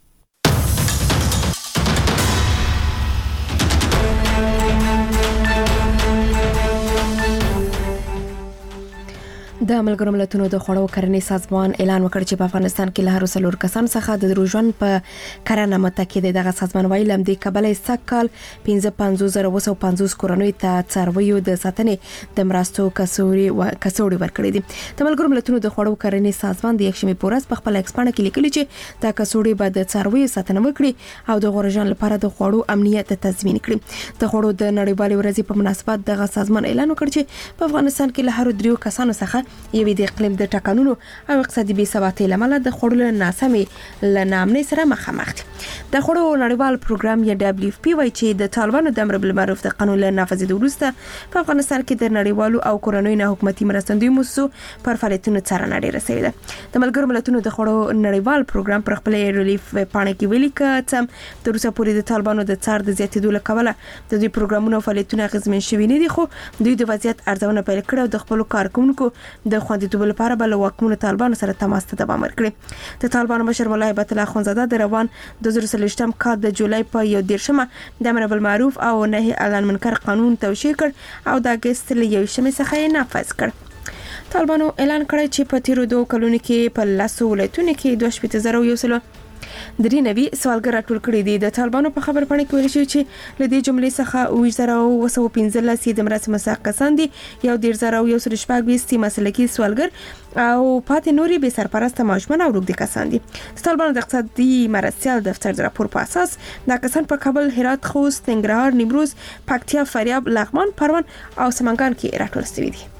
د ملګرو ملتونو د خوړو کرنې سازمان اعلان وکړ چې په افغانستان کې له هر څلور کسان څخه د دروژن په کرنه متکي دی. دغه سازمان وایي لمدې کبله سکهال پنځه پنځوس زره وسو پنځوس کورنۍ ته څارویو د ساتنې د مرستو کڅوړي و کڅوړي ورکړي دي. د ملګرو ملتونو د خوړو کرنې سازمان د یکشنبه پورس په خپل ایکسپانه کې لیکلي چې دا کڅوړي به د څارویو ساتنه وکړي او د غوړژان لپاره د خوړو امنیت تضمین کړي. د خوړو د نړیوالې ورځې په مناسبت دغه سازمان اعلان وکړ چې په افغانستان کې له هر دریو کسانو څخه یوې د اقلیم د ټاکنونو او اقتصادي بې ثباتۍ له امله د خوړو ناسمې له نامنۍ سره مخامخ دي. د خوړو نړیوال پروګرام یا دبليو اف پی وايي چې د طالبانو د امر بالمعروف د قانون له نافذېدو وروسته په افغانستان کې د نړیوالو او کورنیو نه حکومتي مرستندویو مؤسسو پر فعالیتونو څارنه ډېره شوې ده. د ملګرو ملتونو د خوړو نړیوال پروګرام پر خپل ریلیف پاڼه کې ویلي چې تر اوسه پورې د طالبانو د څار د زیاتېدو له کبله د دوی پروګرامونو او فعالیتونه اغېزمن شوي نه دي، خو دوی د وضعیت ارزونه پیل کړې او د خپل کارکونکو د خوندیتوب لپاره بل واکمنو طالبانو سره تماس ته دوام ورکړي. د طالبانو مشر مولا هیبت الله اخونزاده د روان د زر سلشتم کال د جولای په یو دیرشمه د امر بالمعروف او نهي عن المنکر قانون توشیح کړ او د اگست له یو شمې څخه یې نافذ کړ. طالبانو اعلان کړی چې په تیرو دوه کلونو کې په لاسو ولایتونو کې دوه شپېته زره یو سلو درې نوي سوالګر راټول کړي دي. د طالبانو په خبر پاڼه کې ویل شوی چې لدې جملې څخه اووه زره او وسو پنځلس د مراسم مساق کسان دي، یو ډیر زره او یو سل شپږ بیست مسلکي سوالګر او پاتې نوري به سرپرست ماجمن او روږدي کسان دي. د طالبانو د اقتصادي مرستيال دفتر د راپور په اساس دا کسان په کابل، هرات، خوست، ننګرهار، نیمروز، پکتیا، فاریاب، لغمان، پروان او سمنګان کې راټول شوي دي.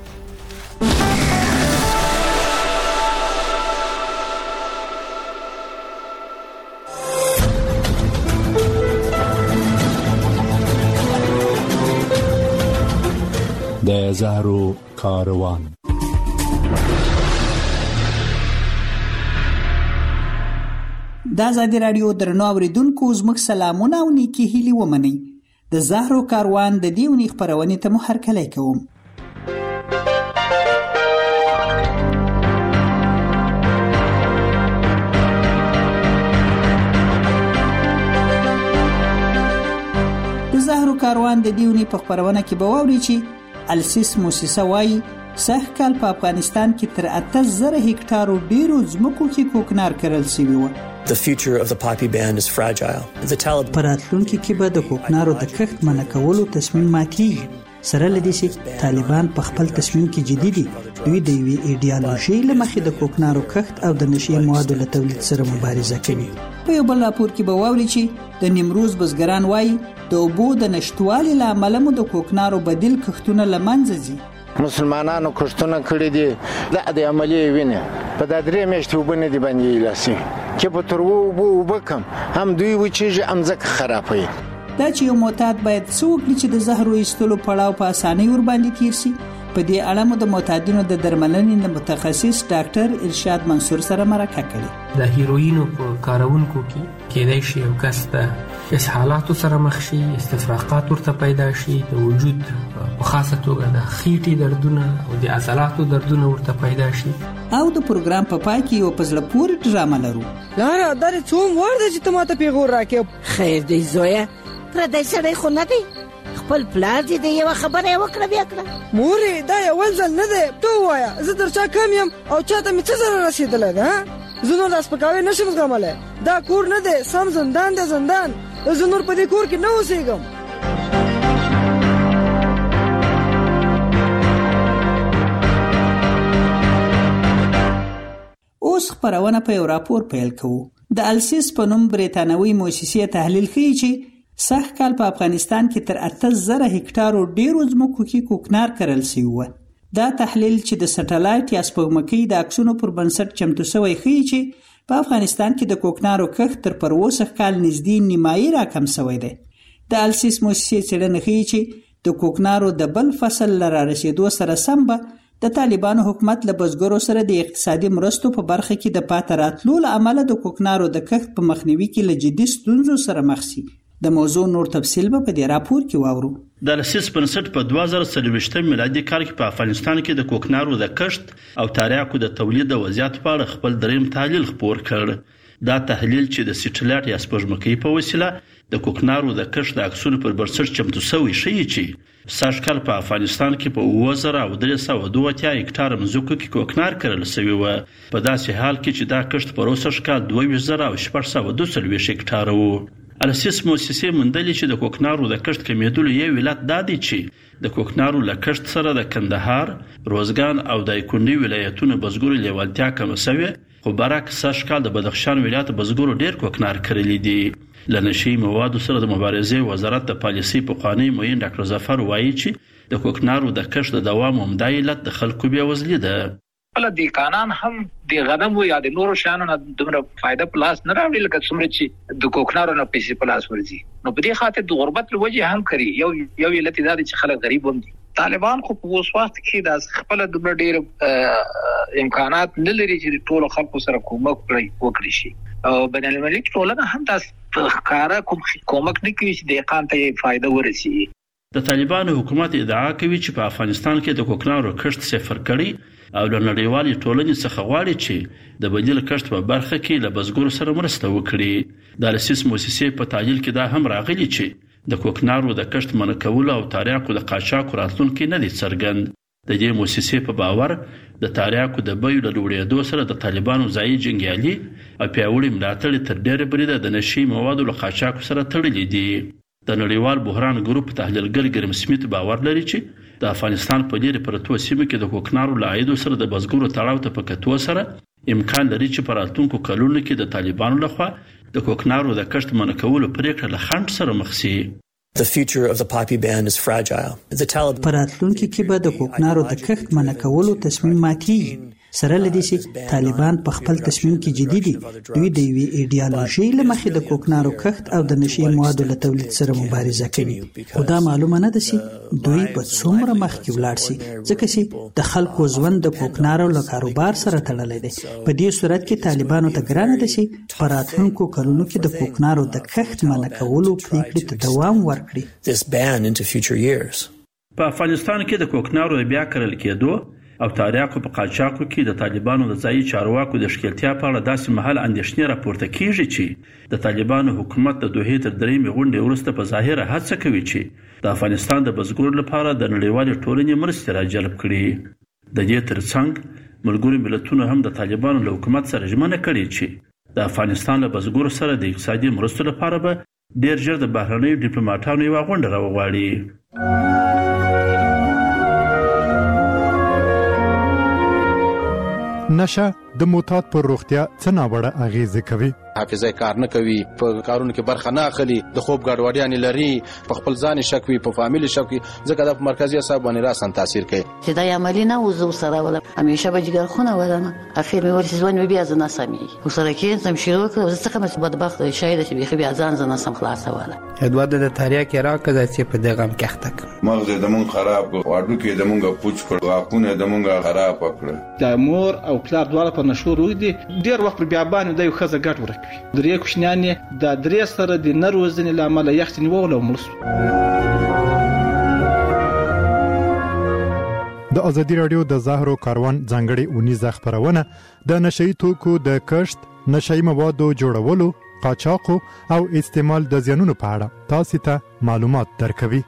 د زهرو کاروان. د ازادي رادیو درنو اوریدونکو زموږ سلامونه او نیکی هیلي ومنئ. د زهرو کاروان د دې ونې خپرونې ته مو هرکلی کوم. د زهرو کاروان د دې ونې په خپرونه کې به واورئ چې السیس موسسه وايي سږ کال په افغانستان کې تر اته زره هکټارو ډیرو ځمکو کې کوکنار کرل شوی و. The future of the poppy band is fragile. The Taliban په راتلونکي کې به د کوکنارو د کښت منع کولو تصمیم ماتېږي. سره له دې چې طالبان په خپل تصمیم کې جدي دي. دوی د یوې ایډیالوژۍ له مخې د کوکنارو کښت او د نشي موادو له تولید سره مبارزه کوي. په یو بل راپور کې به واورئ چې د نیمروز بزګران وایي د اوبو د نشټوالي له امله مو د کوکنارو بدیل کښتونه له منځه ځي. مسلمانانو کښتونه کړي دي دا د عملي وینه په دا درې میاشتې اوبه نه دي باندې لاسي چې په تر اوبو اوبه کم هم دوی وچیږي هم ځکه خرابوي. دا چې یو معتاد باید څه وکړي چې د زهرو ایستلو پړاو په اسانۍ ور باندې تیر شي. په دې اړه مو د معتادینو د درملنې متخصص ډاکټر ارشاد منصور سره مرکه کړې. د هیروینو په کارونکو کې کېدای شي یو کس د اسهالاتو سره مخ شي، استفراقات ورته پیدا شي، د وجود په خاصه توګه د خېټې دردونه او د عضلاتو دردونه ورته پیدا شي. او د پروګرام په پای کې یو پزله پورې ډرامه لرو. لاره دا څوم ور دي چې ته ماته پیغور راکې؟ خیر دی زویا، پردی سړی خو نه دی، خپل پلار دې د یو خبره وکړه بیا کړه. مورې دا یو ځل نه دی، ته وایا زه در چا کم یم او چاته مې څه زره رسېدلی ده؟ زه نور د سپکاوی نشم زغملی، دا کور نه دی، سم زندان دی زندان. زه نور په دې کور کې نه اوسېږم. اوس خبرونه په یو راپور پیل کوو. د السیس په نوم بریتانوي موسسې تحلیل کوي چې سږ کال په افغانستان کې تر اته زره هکټارو ډیرو ځمکو کې کوکنار کرل شوی و. دا تحلیل چې د سټلایټ یا سپوږمکۍ د عکسونو پر بنسټ چمتو شوی ښیي چې په افغانستان کې د کوکنارو کښت تر پر اوسه کال نږدې نیمایي راکم شوی دی. د السیس موسسې څېړنه ښیي چې د کوکنارو د بل فصل له رارسېدو سره سم به د طالبانو حکومت له بزګرو سره د اقتصادي مرستو په برخه کې د پاتې راتلو له امله د کوکنارو د کښت په مخنیوي کې له جدي ستونزو سره مخ شي. د موضوع نور تفصیل به په دې راپور کې واورو. د السیس بنسټ په دوه زره څلوېښت میلادي کال کې په افغانستان کې د کوکنارو د کښت او تریاکو د تولید د وضعیت په اړه خپل دریم تحلیل خپور کړ. دا تحلیل چې د سټلایټ یا سپوږمکۍ په وسیله د کوکنارو د کښت د عکسونو پر بنسټ چمتو شوی ښیي چې سږ کال په افغانستان کې په اووه زره او درې سوه دوه اتیا هکټاره مځکو کې کوکنار کرل شوی و، په داسې حال کې چې دا کښت پر اوسه کال دوه ویشت زره او شپږ سوه دوه څلوېښت هکټاره و. السیس موسسې موندلې چې د کوکنارو د کښت کمیدلو یو علت دا دی چې د کوکنارو له کښت سره د کندهار، روزګان او دایکنډي ولایتونو بزګرو لیوالتیا کم شوې، خو برعکس سږ کال د بدخشان ولایت بزګرو ډیر کوکنار کړلی دي. له نشي موادو سره د مبارزې وزارت د پالیسي پخوانی معین ډاکټر ظفر وایي چې د کوکنارو د کښت د دوام عمده علت د خلکو بیوزلي ده. بل د قانون هم د غنمو یا د نورو شانو نه دومره فائدہ پلاس نه راوړي لکه څومره چې د کوکنارو نه پیسې پلاس ورځي. نو په دې خاطر د غربت لوجه هم کوي. یو یو علت دا چې خلک غریب هم دي. طالبان خو په اوس وخت کې د خپل د ډېر امکانات نه لري چې ټول خلکو سره کومک وکړي شي. او بین المللي ټولنه هم تاسو ښکارا کوم کومک نه کوي چې د اقامت ته فائدہ ورسي. د طالبانو حکومت ادعا کوي چې په افغانستان کې د کوکنارو کښت صفر کړي او له نړیوالې ټولنې څخه غواړي چې د بدیل کښت په برخه کې له بزګرو سره مرسته وکړي. د السیس موسسې په تحلیل کې دا هم راغلي چې د کوکنارو د کښت منع کول او تریاکو د قاچاق راتلونکي نه دي څرګند. د دې موسسې په باور د تریاکو د بیو له لوړېدو سره د طالبانو ځایي جنګیالي او پیاوړي ملاتړ تر ډېره بریده د نشي موادو له قاچاق سره تړلي دي. د نړیوال بحران ګروپ تحلیلګر ګرم سمیت باور لري چې د افغانستان په لري پرتو سیمو کې د کوکنارو له عایدو سره د بزګرو تړاو ته په کتو سره امکان لري چې په راتلونکو کلونو کې د طالبانو لخوا د کوکنارو د کښت منع کولو پریکړه له خنډ سره مخ شي. The future of the poppy ban is fragile. The Taliban پر راتلونکي کې به د کوکنارو د کښت منع کولو تصمیم ماتېږي. سره لدې چې طالبان په خپل تصمیم کې جدي دي. دوی د یوې ایډیالوژي له مخې د کوکنارو کښت او د نشي موادو له تولید سره مبارزه کوي. خو دا معلومه نه ده چې دوی به څومره مخکې ولاړ شي، ځکه چې د خلکو ژوند د کوکنارو له کاروبار سره تړلی دی. په دې صورت کې طالبانو ته ګرانه ده چې په راتلونکو کلونو کې د کوکنارو د کښت منع کولو پریکړې ته دوام ورکړي. This ban into future years. په افغانستان کې د کوکنارو د بیا کرل کېدو او تاریاکو په قاچاقو کې د طالبانو د ځایي چارواکو د ښکیلتیا په اړه داسې مهال اندېښنې راپورته کیږي چې د طالبانو حکومت د دوحې تر درېیمې غونډې وروسته په ظاهره هڅه کوي چې د افغانستان د بزګرو لپاره د نړیوالې ټولنې مرستې راجلب کړي. د دې ترڅنګ ملګرو ملتونو هم د طالبانو له حکومت سره ژمنه کړې چې د افغانستان له بزګرو سره د اقتصادي مرستو لپاره به ډېر ژر د بهرنیو ډیپلوماټانو یوه غونډه راوغواړي. نشه د موتات پر روغتیا څه ناوړه اغیزې کوي. حافظه کار نه کوي، په کارونو کې برخه نه اخلي، د خوب ګډوډیان لري، په خپل ځان شک وي، په فامیل شک وي، ځکه د مرکزی اعصاب باندې راسن تاثیر کوي. چې دا عملی نه وزو سره ولا همیشه به جګر خونه ودانه اخر مې ورسې ځوان بیا ځنه سمي وسره کې سم شروع کړ زه څنګه مې بدبخت شاید چې بیا بیا ځان ځنه سم خلاص ولا ادواد د تاریخ کې راکړه چې په دغه کې اختک مغز د مون خراب واړو کې د مونږه پوچ کړ واقونه د مونږه خراب کړ. د مور او پلار دواړه په نشو روي دي ډیر وخت پر بیابان د یو خزه ګټ ورکوي درې کوښنانې د درې سره د نروزنې لامل یخت نیول او مرسته. د ازادي رادیو د زهرو کاروان ځانګړي اونیزه خبرونه د نشئی توکو د کشت، نشئی موادو جوړولو، قاچاق او استعمال د زیانونو په اړه تاسو ته معلومات درکوي.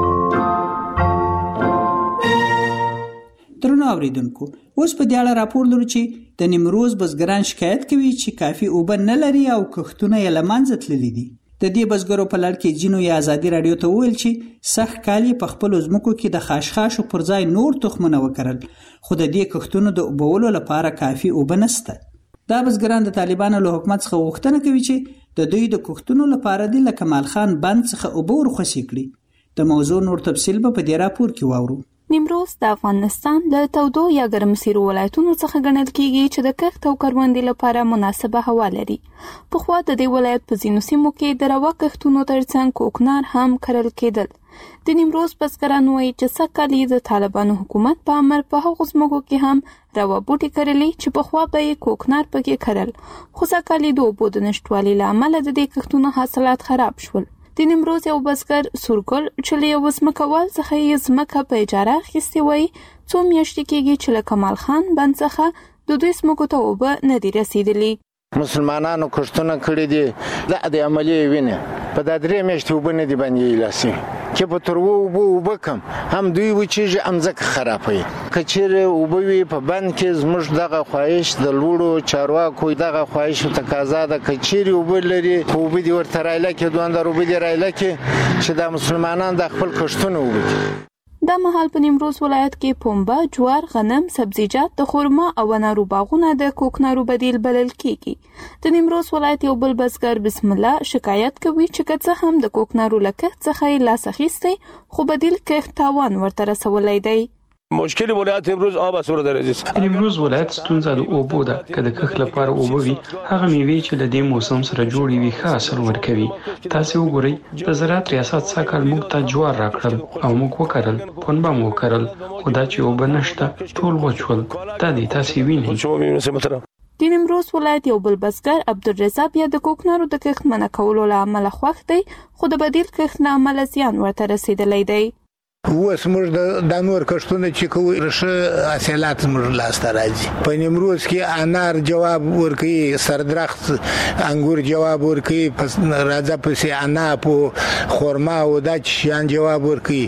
درنو اوریدونکو، اوس په دې اړه راپور لرو چې د نیمروز بزګران شکایت کوي چې کافي اوبه نه لري او کښتونه یې له منځه تللي دي. د دې بزګرو په لړ کې جنو یا ازادي رادیو ته ویل چې سخت کالی په خپل ځمکو کې د خاشخاشو پر ځای نور تخمونه وکړل، خو د دې کښتونو د اوبولو لپاره کافي اوبه نشته. دا بزګران د طالبانو له حکومت څخه غوښتنه کوي چې د دوی د کښتونو لپاره د کمال خان بند څخه اوبه ورخصي کړي. د موضوع نور تفصیل به په دې راپور کې واورو. نیمروز د افغانستان له تودو یا ګرمسیرو ولایتونو څخه ګڼل کیږي چې د کښت او کروندې لپاره مناسبه هوا لري. پخوا د دې ولایت په ځینو سیمو کې د روا کښتونو ترڅنګ کوکنار هم کرل کېدل. د نیمروز بزګران وایي چې سږکال یې د طالبانو حکومت په امر په هغو ځمکو کې هم روا بوټي کرلي چې پخوا به یې کوکنار پکې کرل، خو سږکال یې د اوبو د نشتوالي له امله د دې کښتونو حاصلات خراب شول. د نیمروز یو بزګر سورګل چې له یو ځمکوال څخه یې ځمکه په اجاره اخیستې وایي څو میاشتې کېږي چې له کمال خان بند څخه د دوی ځمکو ته اوبه نه دي رسېدلي. مسلمانانو کښتونه کړي دي، دا د عملي وینه په دا درې میاشتې اوبه نه دي باندې لاسي چې په تر اوبه اوبه کم هم دوی وچیږي هم ځکه خرابوي. که چیرې اوبه وي په بند کې زموږ دغه خواهش د لوړو چارواکو دغه خواهش تقاضا ده که چیرې اوبه لري اوبه دي ورته رایله کې دوندر اوبه دي رایله کې چې دا مسلمانان د خپل کښتونه اوبه کړي. دا مهال په نیمروز ولایت کې پنبه، جوار، غنم، سبزیجات، د خرما او انارو باغونه د کوکنارو بدیل بلل کیږي. د نیمروز ولایت یو بل بزګر بسم الله شکایت کوي چې که څه هم د کوکنارو له کښت څخه یې لاس اخیستی خو بدیل کښت تاوان ورته رسولی دی. مشکل ولایت امروز آب اسوره در عزیز امروز ولایت ستونزه د اوبو ده که د کښت لپاره اوبه وي هغه میوې چې له دې موسم سره جوړې وي ښه حاصل ورکوي. تاسې وګورئ د زراعت ریاست سږکال موږ ته جوار راکړل او موږ وکرل، پنبه مو وکرل، خو دا چې اوبه نشته ټول وچ ول. دا دی تاسې وینئ. د نیمروز ولایت یو بل بزګر عبدالرضا بیا د کوکنارو د کښت منع کولو له امله خوښ دی خو د بدیل کښت له امله زیان ورته رسېدلی دی. اوس موږ د نور کښتونه چې کوو ښه حاصلات موږ لاسته راځي. په نیمروز کې انار جواب ورکوي، سردرخت انګور جواب ورکوي، راځه پسې عناب او خرما او دا شیان جواب ورکوي،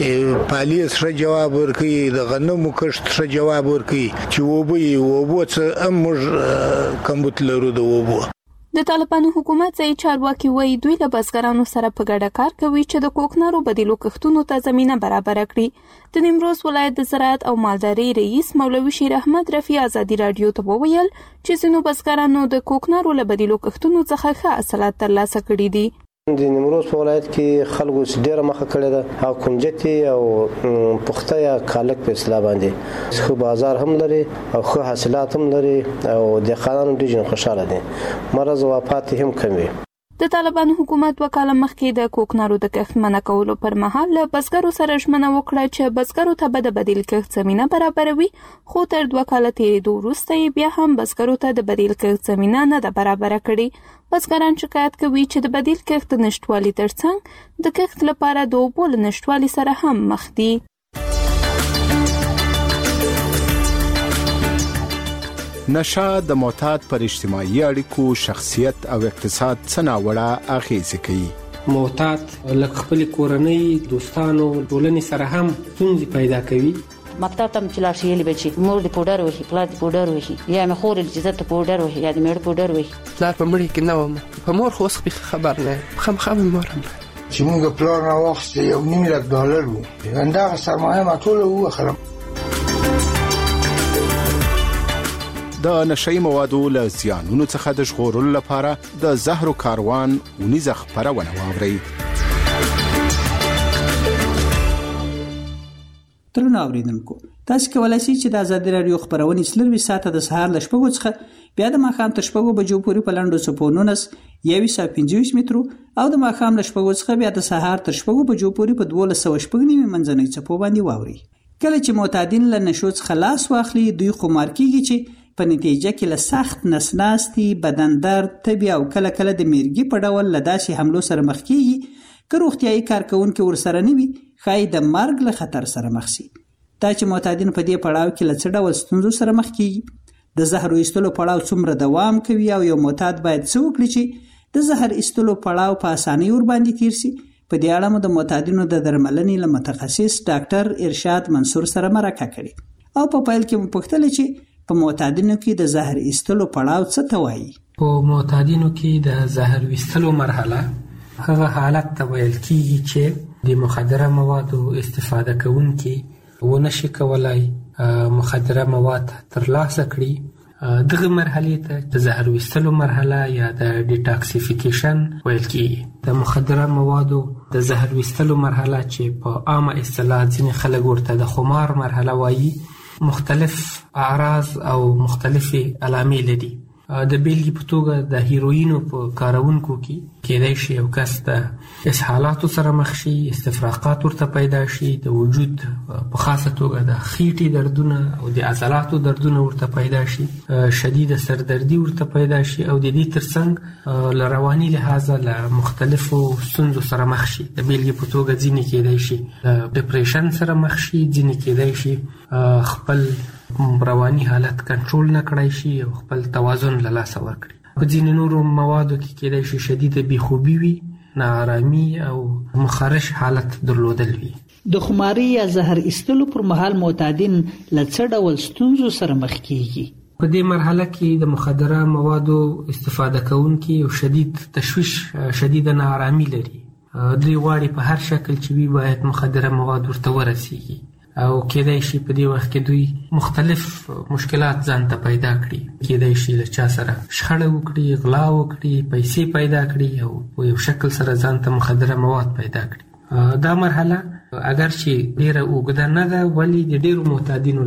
پالیس ښه جواب ورکوي، د غنمو کښت ښه جواب ورکوي چې اوبه یې اوبو څه هم موږ کمبود لرو د اوبو. د طالبانو حکومت ځای چارواکي وایي دوی له بزګرانو سره په ګډه کار کوي چې د کوکنارو بدیلو کښتونو ته زمینه برابره کړي. د نیمروز ولایت د زراعت او مالدارۍ رئیس مولوي شیر احمد رفیع ازادي رادیو ته وویل چې ځینو بزګرانو د کوکنارو له بدیلو کښتونو څخه ښه حاصلات ترلاسه کړي دي. د نیمروز په ولایت کې خلکو ډیره مخه کړې ده او کنجتي او پخته یا کالک په اصطلاح باندې خو بازار هم لري او خو حاصلات هم لري او د خانانو ډیره خوشاله دي، مرز او وفات هم کم وي. د طالبانو حکومت وکاله مخکې د کوکنارو د کښت منع کولو پر مهال له بزګرو سره ژمنه وکړه چې بزګرو ته به د بدیل کښت زمینه برابروي، خو تر دوه کاله تېرېدو وروسته یې بیا هم بزګرو ته د بدیل کښت زمینه نه ده برابره کړې. بزګران شکایت کوي چې د بدیل کښت نشتوالي ترڅنګ د کښت لپاره د اوبو له نشتوالي سره هم مخ دي. نشه د معتاد پر اجتماعي اړیکو، شخصیت او اقتصاد څه ناوړه اغیزې کوي. معتاد لکه خپل کورنۍ، دوستانو، ټولنې سره هم ستونزې پیدا کوي. مکتب ته چې لاړ شي یلی بچي مور دې پوډر وهي، پلار دې پوډر وهي، یا مې خور دې چې ته پوډر وهي یا دې مېړه پوډر وهي. پلار په مړي کې نه وم، په مور خو اوس خبر نه خامخا مې مور هم چې موږ پلار نه واخیست یو نیم لک ډالر و، همدغه سرمایه ما ټوله ووخلم. د نشئی موادو له زیانونو څخه د ژغورلو لپاره د زهرو کاروان ونیزه خپرونه واورئ. ترنو اوریدونکو، تاسو کولای شئ چې د آزادۍ راډیو خبرونه څلور ساعته د سهار ل شپږو څخه بیا د ماښام تر شپږو بجو پورې په لنډو څپو نولس یو سوه پنځه ویشت مترو او د ماښام ل شپږو څخه بیا د سهار تر شپږو بجو پورې په دولس سوه شپږ نیمې منځنۍ څپو باندې واوري. کله چې معتادین له نشو څخه لاس واخلي، دوی خمار کیږي چې په نتیجه کې له سخت نسناستي، بدن درد، تبي او کله کله د میرګي په ډول له داسې حملو سره مخ کیږي که روغتیایي کارکونکي ورسره نه وي، ښایي د مرګ له خطر سره مخ شي. دا چې معتادین په دې پړاو کې له څه ډول ستونزو سره مخ کیږي، د زهر ایستلو پړاو څومره دوام کوي او یو معتاد باید څه وکړي چې د زهر ایستلو پړاو په اسانۍ ور باندې تیر شي، په دې اړه مو د معتادینو د درملنې له متخصص ډاکټر ارشاد منصور سره مرکه کړې او په پیل کې مو پوښتل چې په معتادینو کې د زهر ایستلو پړاو څه ته وایي. په معتادینو کې د زهر ایستلو مرحله هغه حالت ته ویل کیږي چې د مخدره موادو استفاده کوونکي ونشي کولای مخدره مواد ترلاسه کړي. دغه مرحله ته د زهر ویستلو مرحله یا د ډیټاکسیفیکیشن ویل کیږي. د مخدره موادو د زهر ویستلو مرحله چې په عامه اصطلاح ځینې خلک ورته د خمار مرحله وایي، مختلف اعراض او مختلفې علامې لري. د بیلګې په توګه د هیروینو په کارونکو کې کېدای شي یو کس د اسهالاتو سره مخ شي، استفراقات ورته پیدا شي، د وجود په خاصه توګه د خېټې دردونه او د عضلاتو دردونه ورته پیدا شي، شدید سردردي ورته پیدا شي او د دې ترڅنګ له رواني لحاظه له مختلفو ستونزو سره مخ شي. د بیلګې په توګه ځینې کېدای شي د ډیپریشن سره مخ شي، ځینې کېدای شي خپل رواني حالت کنټرول نه کړای شي او خپل توازن له لاسه ورکړي. په ځینې نورو موادو کې کېدای شي شدید بېخوبي وي، ناارامي او مخرش حالت درلودل وي. د خماري یا زهر ایستلو پر مهال معتادین له څه ډول ستونزو سره مخ کیږي؟ په دې مرحله کې د مخدره موادو استفاده کوونکي او شدید تشویش، شدید ناارامي لري. دوی غواړي په هر شکل چې وي باید مخدره مواد ورته ورسیږي او کېدای شي په دې وخت کې دوی مختلف مشکلات ځان ته پیدا کړي. کېدای شي له چا سره شخړه وکړي، غلا وکړي، پیسې پیدا کړي او په یو شکل سره ځان ته مخدره مواد پیدا کړي. دا مرحله اگر چې ډیره اوږده نه ده، ولی د ډیرو معتادینو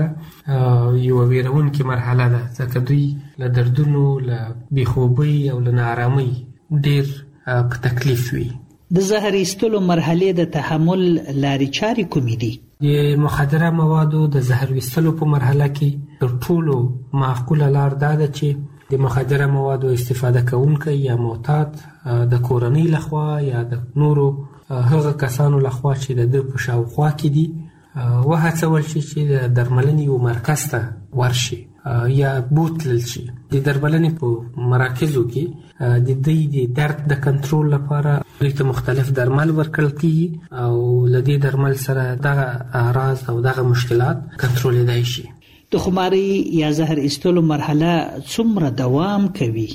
لپاره یو ویرونکې مرحله ده، ځکه دوی له دردونو، له بېخوبۍ او له ناارامۍ ډیر په تکلیف وي. د زهر ایستلو مرحله د تحمل لارې چارې کومې دي؟ د مخدره موادو د زهر ویستلو په مرحله کې تر ټولو معقوله لار دا ده چې د مخدره موادو استفاده کوونکی یا معتاد د کورنۍ لخوا یا د نورو هغه کسانو لخوا چې د ده په شاوخوا کې دي وهڅول شي چې د درملنې یو مرکز ته ورشي یا بوتلل شي. د درملنې په مراکزو کې د دوی د درد د کنټرول لپاره دوی ته مختلف درمل ورکړل کیږي او له دې درمل سره دغه اعراض او دغه مشکلات کنټرولېدای شي. د خماري یا زهر ایستلو مرحله څومره دوام کوي؟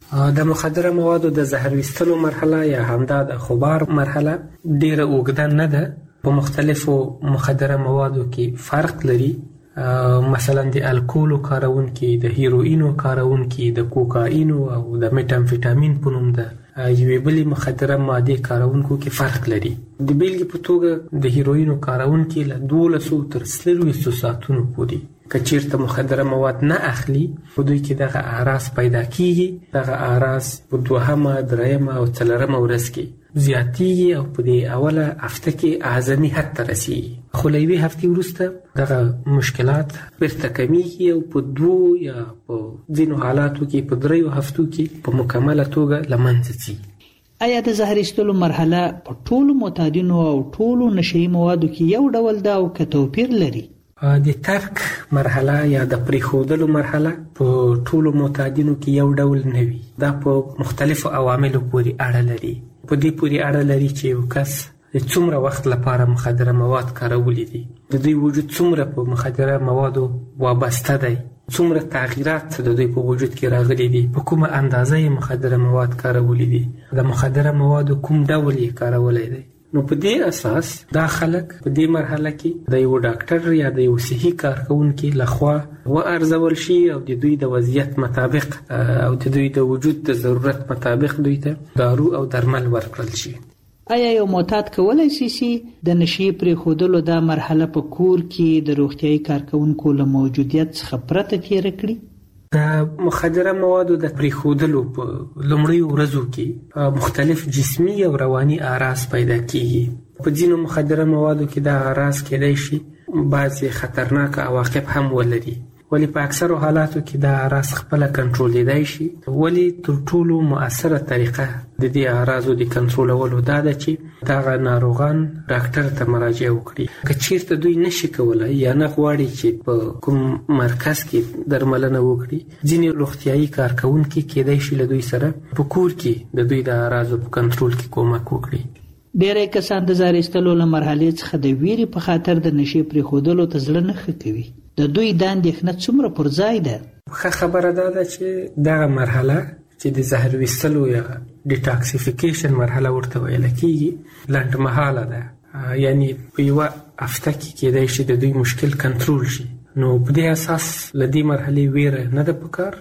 د مخدره موادو د زهر ایستلو مرحله یا همدا د خمار مرحله ډیره اوږده نه ده. په مختلفو مخدره موادو کې فرق لري. مثلا د الکولو کارونکي، د هیروینو کارونکي، د کوکاینو او د میټامفیټامین په نوم د یوې بلې مخدره مادې کارونکو کې فرق لري. د بیلګې په توګه د هیروینو کارونکي له دولسو تر څلوېښتو ساعتونو پورې که چیرته مخدره مواد نه اخلي، په دوی کې دغه اعراض پیدا کیږي. دغه اعراض په دوهمه، درېیمه او څلورمه ورځ کې زیاتیږي او په دې اوله هفته کې اعظمي حد ته رسیږي. خو له یوې هفتې وروسته دغه مشکلات بیرته کمیږي او په دوو یا په ځینو حالاتو کې په دریو هفتو کې په مکمله توګه له منځه ځي. آیا د زهر ایستلو مرحله په ټولو معتادینو او ټولو نشهیي موادو کې یو ډول ده او که توپیر لري؟ د ترک مرحله یا د پریښودلو مرحله په ټولو معتادینو کې یو ډول نه وي. دا په مختلفو عواملو پورې اړه لري. په دې پورې اړه لري چې یو کس د څومره وخت لپاره مخدره مواد کارولی دي، د دوی وجود څومره په مخدره موادو وابسته دی، څومره تغییرات د دوی په وجود کې راغلي دي، په کومه اندازه یې مخدره مواد کارولی دي، د مخدره موادو کوم ډول یې کارولی دی. نو په دې اساس دا خلک په دې مرحله کې د یو ډاکټر یا د یو صحي کارکونکو لخوا و ارزول شي او د دوی د وضعیت مطابق او د دوی د وجود د ضرورت مطابق دوی ته دارو او درمل ورکړل شي. آیا یو معتاد کولای شي چې د نشي پرې خودلو دا مرحله په کور کې د روغتيایي کارکونکو له موجودیت څخه پرته تیر کړي؟ د مخدره موادو د پرې خودلو په لومړیو ورځو کې مختلف جسمي او رواني اعراض پیدا کیږي. په ځینو مخدره موادو کې دا اعراض کېدای شي بعضې خطرناک عواقب هم ولري، ولی په اکثرو حالاتو کې دا اعراض خپل کنټرولیدای شي. ولی تر ټولو مؤثره طریقه د دې اعراضو د کنټرولولو دا ده چې دا ناروغان ډاکټر ته مراجعه وکړي. که چیرته دوی نشي کولای یا نه غواړي چې په کوم مرکز کې درملنه وکړي، ځینې روغتیایي کارکونکي کېدای شي له دوی سره په کور کې د دوی د اعراضو په کنټرول کې کومک وکړي. ډېری کسان د زهر ایستلو له مرحلې څخه د ویرې په خاطر د نشي پرېښودلو ته زړه نه ښه کوي. د دوی دا اندېښنه څومره پر ځای ده؟ ښه خبره دا ده چې دغه مرحله چې د زهر ویستلو یا ډیټاکسیفیکیشن مرحله ورته ویل کېږي لنډمهاله ده، یعنی په یوه هفته کې کېدای شي د دوی مشکل کنټرول شي. نو په دې اساس له دې مرحلې ویره نه ده پکار،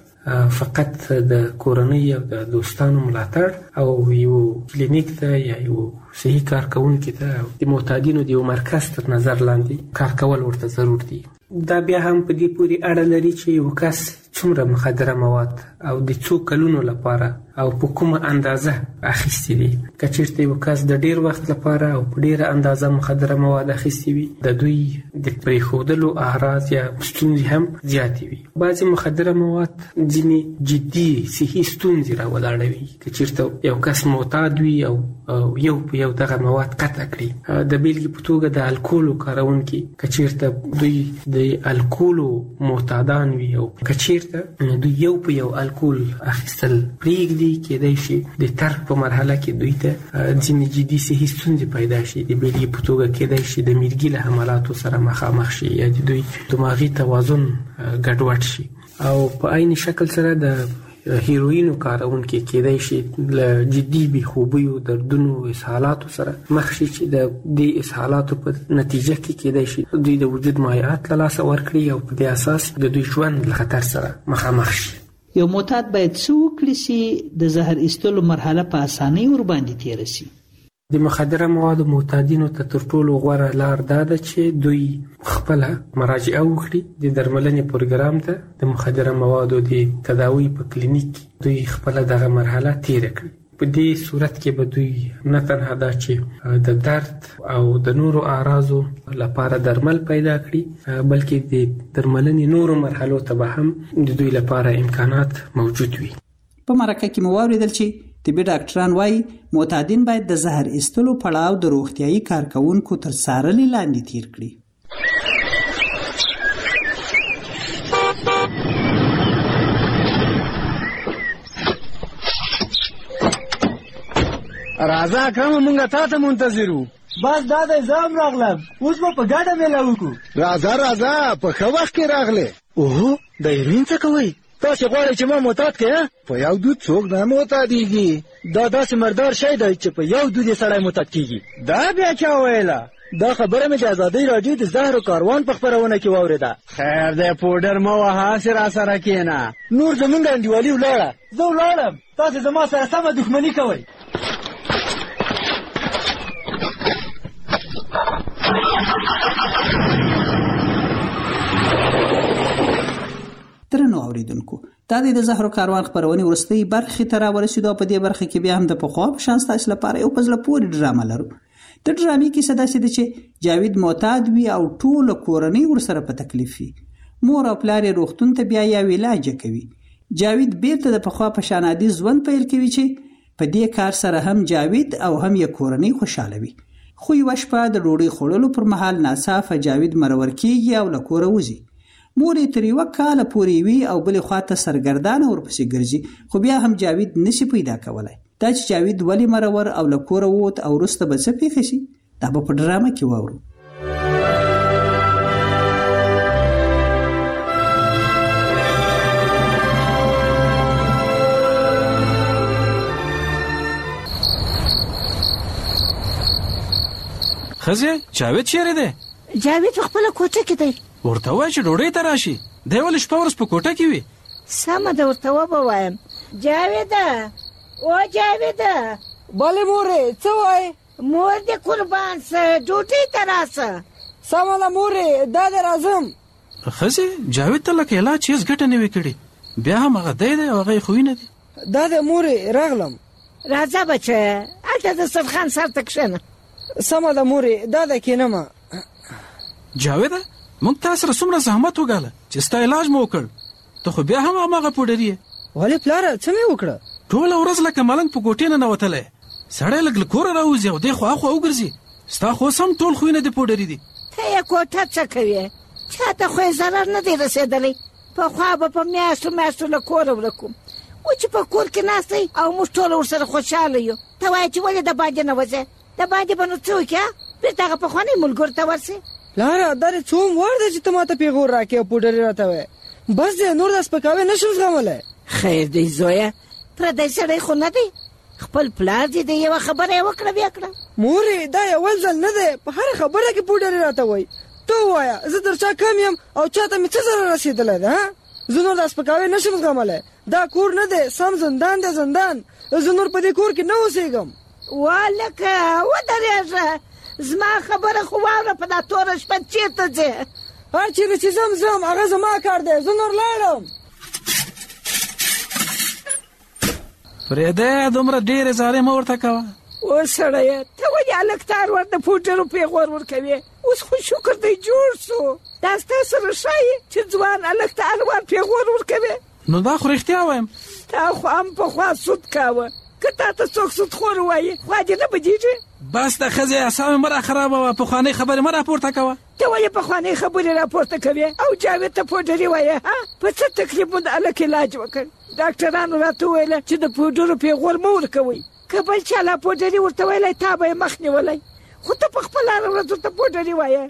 فقط د کورنۍ او د دوستانو ملاتړ او یو کلینیک ته یا یو صحي کارکونکي ته د معتادینو د یو مرکز تر نظر لاندې کار کول ورته ضرور دي. دا بیا هم په دې پورې اړه لري چې یو کس څومره مخدره مواد او د څو کلونو لپاره او په کومه اندازه اخیستي دي. که چیرته یو کس د ډیر وخت لپاره او په ډیره اندازه مخدره مواد اخیستي وي، د دوی د پرېښودلو اعراض یا ستونزې هم زیاتې وي. بعضې مخدره مواد ځینې جدي صحي ستونزې راولاړوي. که چیرته یو کس معتاد وي او یو په یو دغه مواد قطع کړي، د بیلګې په توګه د الکولو کارونکي که چیرته دوی د الکولو معتادان وي او که چیرته دوی یو په یو الکول اخیستل پرېږدي، کېدای شي د ترک په مرحله کې دوی ته ځینې جدي صحي ستونزې پیدا شي. د بیلګې په توګه کېدای شي د میرګي له حملاتو سره مخامخ شي یا د دوی دماغي توازن ګډوډ شي. او په عین شکل سره د هیروینو کارونکي کېدای شي له جدي بېخوبیو، دردونو، اسهالاتو سره مخ شي چې د دې اسهالاتو په نتیجه کې کېدای شي دوی د وجود مایعات له لاسه ورکړي او په دې اساس د دوی ژوند له خطر سره مخامخ شي. یو معتاد باید څه وکړي چې د زهر ایستلو مرحله په اسانۍ ورباندې تېره شي؟ د مخدره موادو معتادینو ته تر ټولو غوره لار دا ده چې دوی خپله مراجعه وکړي د درملنې پروګرام ته. د مخدره موادو د تداوی په کلینیک دوی خپله دغه مرحله تیره کړي. په دې صورت کې به دوی نه تنها دا چې د درد او د نورو اعراضو لپاره درمل پیدا کړي، بلکې د درملنې نورو مرحلو ته به هم د دوی لپاره امکانات موجود وي. په مرکه کې مو واورېدل چې طبي ډاکټران وایي معتادین باید د زهر ایستلو پړاو د روغتیایي کارکونکو تر څارنې لاندې تیر کړي. راځه اکرم، مونږ تا ته منتظر وو. بس دا دی زه هم راغلم، اوس به په ګډه میله وکړو. راځه راځه، په ښه وخت کې راغلې. اوهو د هیروین څه کوئ؟ تاسې غواړئ چې ما معتاد کړې؟ په یو دود څوک نه معتادېږي. دا داسې مردار شی دی چې په یو دود یې سړی معتاد کېږي. دا بیا چا ویله؟ دا خبره مې د ازادۍ راډیو د زهرو کاروان په خپرونه کې واورېده. خیر دی پوډر مه وهه، هسې راسره کښېنه. نور زمونږ انډیوالي ولاړه. زه ولاړم، تاسې زما سره سمه دښمني کوئ. درنو اوریدونکو، دا د زهرو کاروان خپرونې وروستۍ برخې ته راورسېدو. په دې برخه کې بیا هم د پخوا په شان ستاسو لپاره یو په زړه پورې ډرامه لرو. د ډرامې کیسه داسې ده چې جاوید معتاد وي او ټوله کورنۍ ورسره په تکلیف وي. مور او پلار یې روغتون ته بیا یو علاج کوي. جاوید بیرته د پخوا په شان عادي ژوند پیل کوي چې په دې کار سره هم جاوید او هم یې کورنۍ خوشاله وي. خو یوه شپه د ډوډۍ خوړلو پر مهال ناڅاپه جاوید مرور کېږي او له کوره وځي. مور یې تر یوه کاله پورې وي او بلې خواته سرګردانه ورپسې ګرځي، خو بیا هم جاوید نشي پیدا کولی. دا چې جاوید ولې مرور او له کوره ووت او وروسته به څه پېښه شي، دا به په ډرامه کې واورو. خزه جاوید چیرې دی؟ جاوید په خپله کوټه کې دی. ورته وایه چې ډوډۍ ته راشي. دی ولې شپه ورځ په کوټه کې وي؟ سمه ده ورته وبوایم. جاویده او جاویده. بله مورې څه وایې؟ مور دې قربان سه ډوډۍ ته راسه. سمه ده مورې دا دې راځم. خزه جاوید ته لکه علاج هېڅ ګټه نه وي کړې. بیا هم هغه دی دی او هغه یې خوی نه دي. دا دې مورې راغلم. راځه بچه هلته د سرخان سر ته کښېنه. سمه ده مورې دا ده کېنمه. جاویده موږ تا سره څومره زحمت وګاله چې ستا علاج مو وکړ، ته خو بیا هم هماغه پوډري یې. ولې پلاره څه مې وکړه؟ ټوله ورځ لکه ملنګ په کوټې ننوتلی، سړی لږ له کوره راوځي او دی خو اخوا وګرځي. ستا خو اوس هم ټول خویونه دې پوډري دي. ته یې کوټه څه کوې؟ چا ته خو یې ضرر نه دی رسېدلی. پخوا به په میاشتو میاشتو له کوره ورکوم، و چې په کور کې ناست دی او موږ ټوله ورسره خوشحاله یو. ته وایې چې ولې د باندې نه وځې؟ د باندې به نو څه وکړې؟ بېرته هغه پخواني ملګرو ته ورسې. پلاره دا دې څوم وار دی چې ته ما ته پیغور راکړې او پوډري راته وایې؟ بس دی نور دا سپکاوی نه شم زغملی. خیر دی زویه پردی سړی خو نه دی، خپل پلار دې د یوه خبره یې وکړه بیا کړه. مورې دا یول ځل نه دی، په هره خبره کې پوډري راته وایي. ته ووایه زه تر چا کم یم او چا ته مې څه ضرر رسېدلی ده؟ زه نور دا سپکاوی نه شم زغملی. دا کور نه دی، سم زندان دی زندان. زه نور په دې کور کې نه اوسېږم. والکه ودرېږه، زما خبره خو واوره، په دا توره شپه چېرته ځې؟ هر چېرې چې ځم ځم هغه زما کار دی، زه نور لاړم. فرېده دومره ډېرې زارۍ مه ورته کوه. اوس سړیه ته ولې هلک ته هر وخت د پوډرو پیغور ورکوې؟ اوس خو شکر دی جوړ سو. دا ستا سره ښایي چې ځوان هلک ته هر وخت پیغور ورکوې؟ نو دا خو رښتیا وایم. تا خو هم پخوا سود کاوه، که تا ته څوک سودخور ووایي خوا دې نه بدېږي؟ بس د ښځې اعصاب مې مه راخرابوه، پخوانۍ خبرې مه راپورته کوه. ته ولې پخوانۍ خبرې راپورته کوې او جاوید ته پوډري وایې؟ ها په څه تکلیف مو د هلک علاج وکړ؟ ډاکټرانو راته وویله چې د پوډرو پیغور مه ورکوئ، که بل چا لا پوډري ورته ویلی تا به یې مخ نیولی، خو ته په خپله هره ورځ ورته پوډري وایې.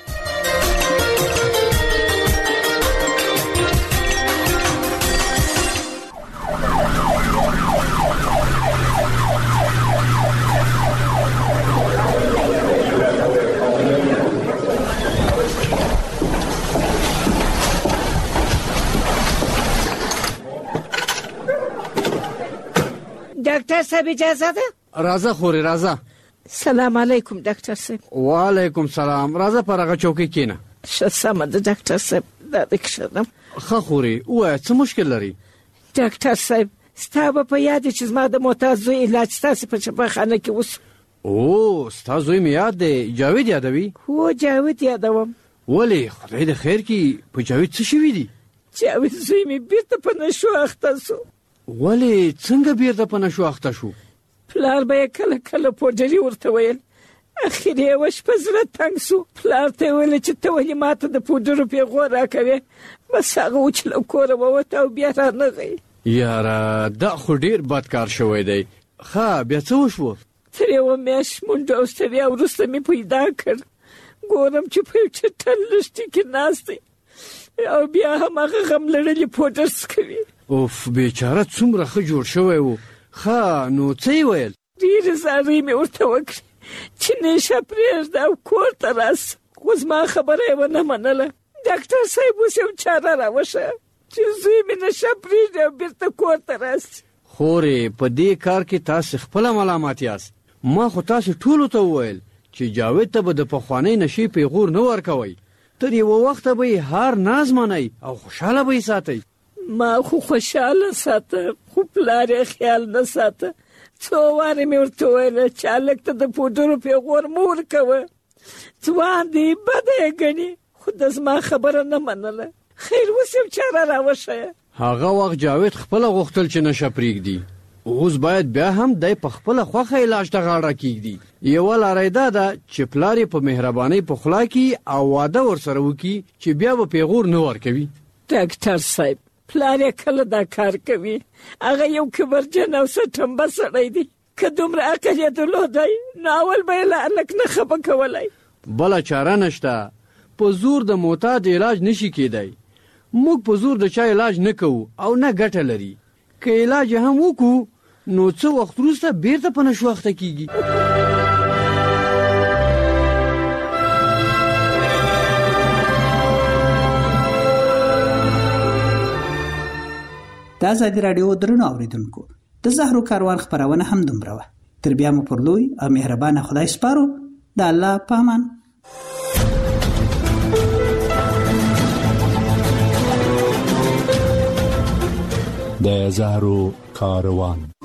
ډاکټر صاحب اجازه ده؟ راځه خورې راځه. سلام علیکم ډاکټر صاحب. وعلیکم سلام. راځه پر هغه چوکۍ کښېنه. ښه سمه ده ډاکټر صاحب دا دې کښېنم. ښه خورې ووایه څه مشکل لري؟ ډاکټر صاحب ستا به په یاد چې زما د معتاد زوی علاج ستاسې په شفاخانه کې وسو. او ستا زوی مې یاد دی، جاوید یادوي؟ هو جاوید یادوم. ولې خدای د خیر کړي په جاوید څه شوي دي؟ جاوید زوی مې بېرته په نشو اخته سو. ولې څنګه بیرته په نشو اخته شو؟ پلار به یې کله کله پوډري ورته ویل، اخر یې یوه شپه زړه تنګ سو، پلار ته یې ویل چې ته ولې ما ته د پوډرو پیغور راکوې؟ بس هغه و چې له کوره ووته او بیا رانغی. یاره دا خو ډېر بد کار شوی دی. ښه بیا څه وشوه؟ تر یوه میاشت منډه او ستړیا وروسته مې پیدا کړ، ګورم چې په یو چټل لښتي کې ناست دی او بیا هم هغه غم لړلي پوډر څکوي. اوف بیچاره څومره ښه جوړ شوی و. ښه نو څه یې ویل؟ ډېرې زارۍ مې ورته وکړې چې نشه پرېږده او کور ته راسه، خو زما خبره یې ونه منله. ډاکټر صاحب اوس یو چاره راوښیه چې زوی مې نشه پرېږدي او بېرته کور ته راسي. خورې په دې کار کې تاسې خپله ملامت یاست. ما خو تاسې ټولو ته وویل چې جاوید ته به د پخوانۍ نشې پیغور نه ورکوئ، تر یوه وخته به یې هار ناز منئ او خوشحاله به یې ساتئ. ما خو خوشحاله ساته، خو پلار یې خیال نه ساته. څو وارې مې ورته وویله چې هلک ته د پوډرو پیغور مه ورکوه، ځوان دی بده یې ګڼي، خو د زما خبره نه منله. خیر اوس یو چاره راوښیه. هغه وخت جاوید خپله غوښتل چې نشه پرېږدي، اوس باید بیا هم دی په خپله خوښه علاج ته غاړه کېږدي. یوه لاره یې دا ده چې پلار یې په مهربانۍ په خوله کړي او واده ورسره وکړي چې بیا به پیغور نه ورکوي. ډاکټر صاحب پلار یې کله دا کار کوي، هغه یو کبرجن او سټمبه سړی دی، که دومره عقل یې درلودی نو اول به یې له هلک نه خفه کولی. بله چاره نشته، په زور د معتاد علاج نشي کېدی. موږ په زور د چا علاج نه کوو او نه ګټه لري. که علاج هم وکړو نو څه وخت وروسته بیرته په نشو اخته کېږي. د ازادي راډیو درنو اوریدونکو د زهرو کاروان خبرونه هم دومره وه. تر بیا مو پر لوی او مهربانه خدای سپارو. د الله په امان. د زهرو کاروان.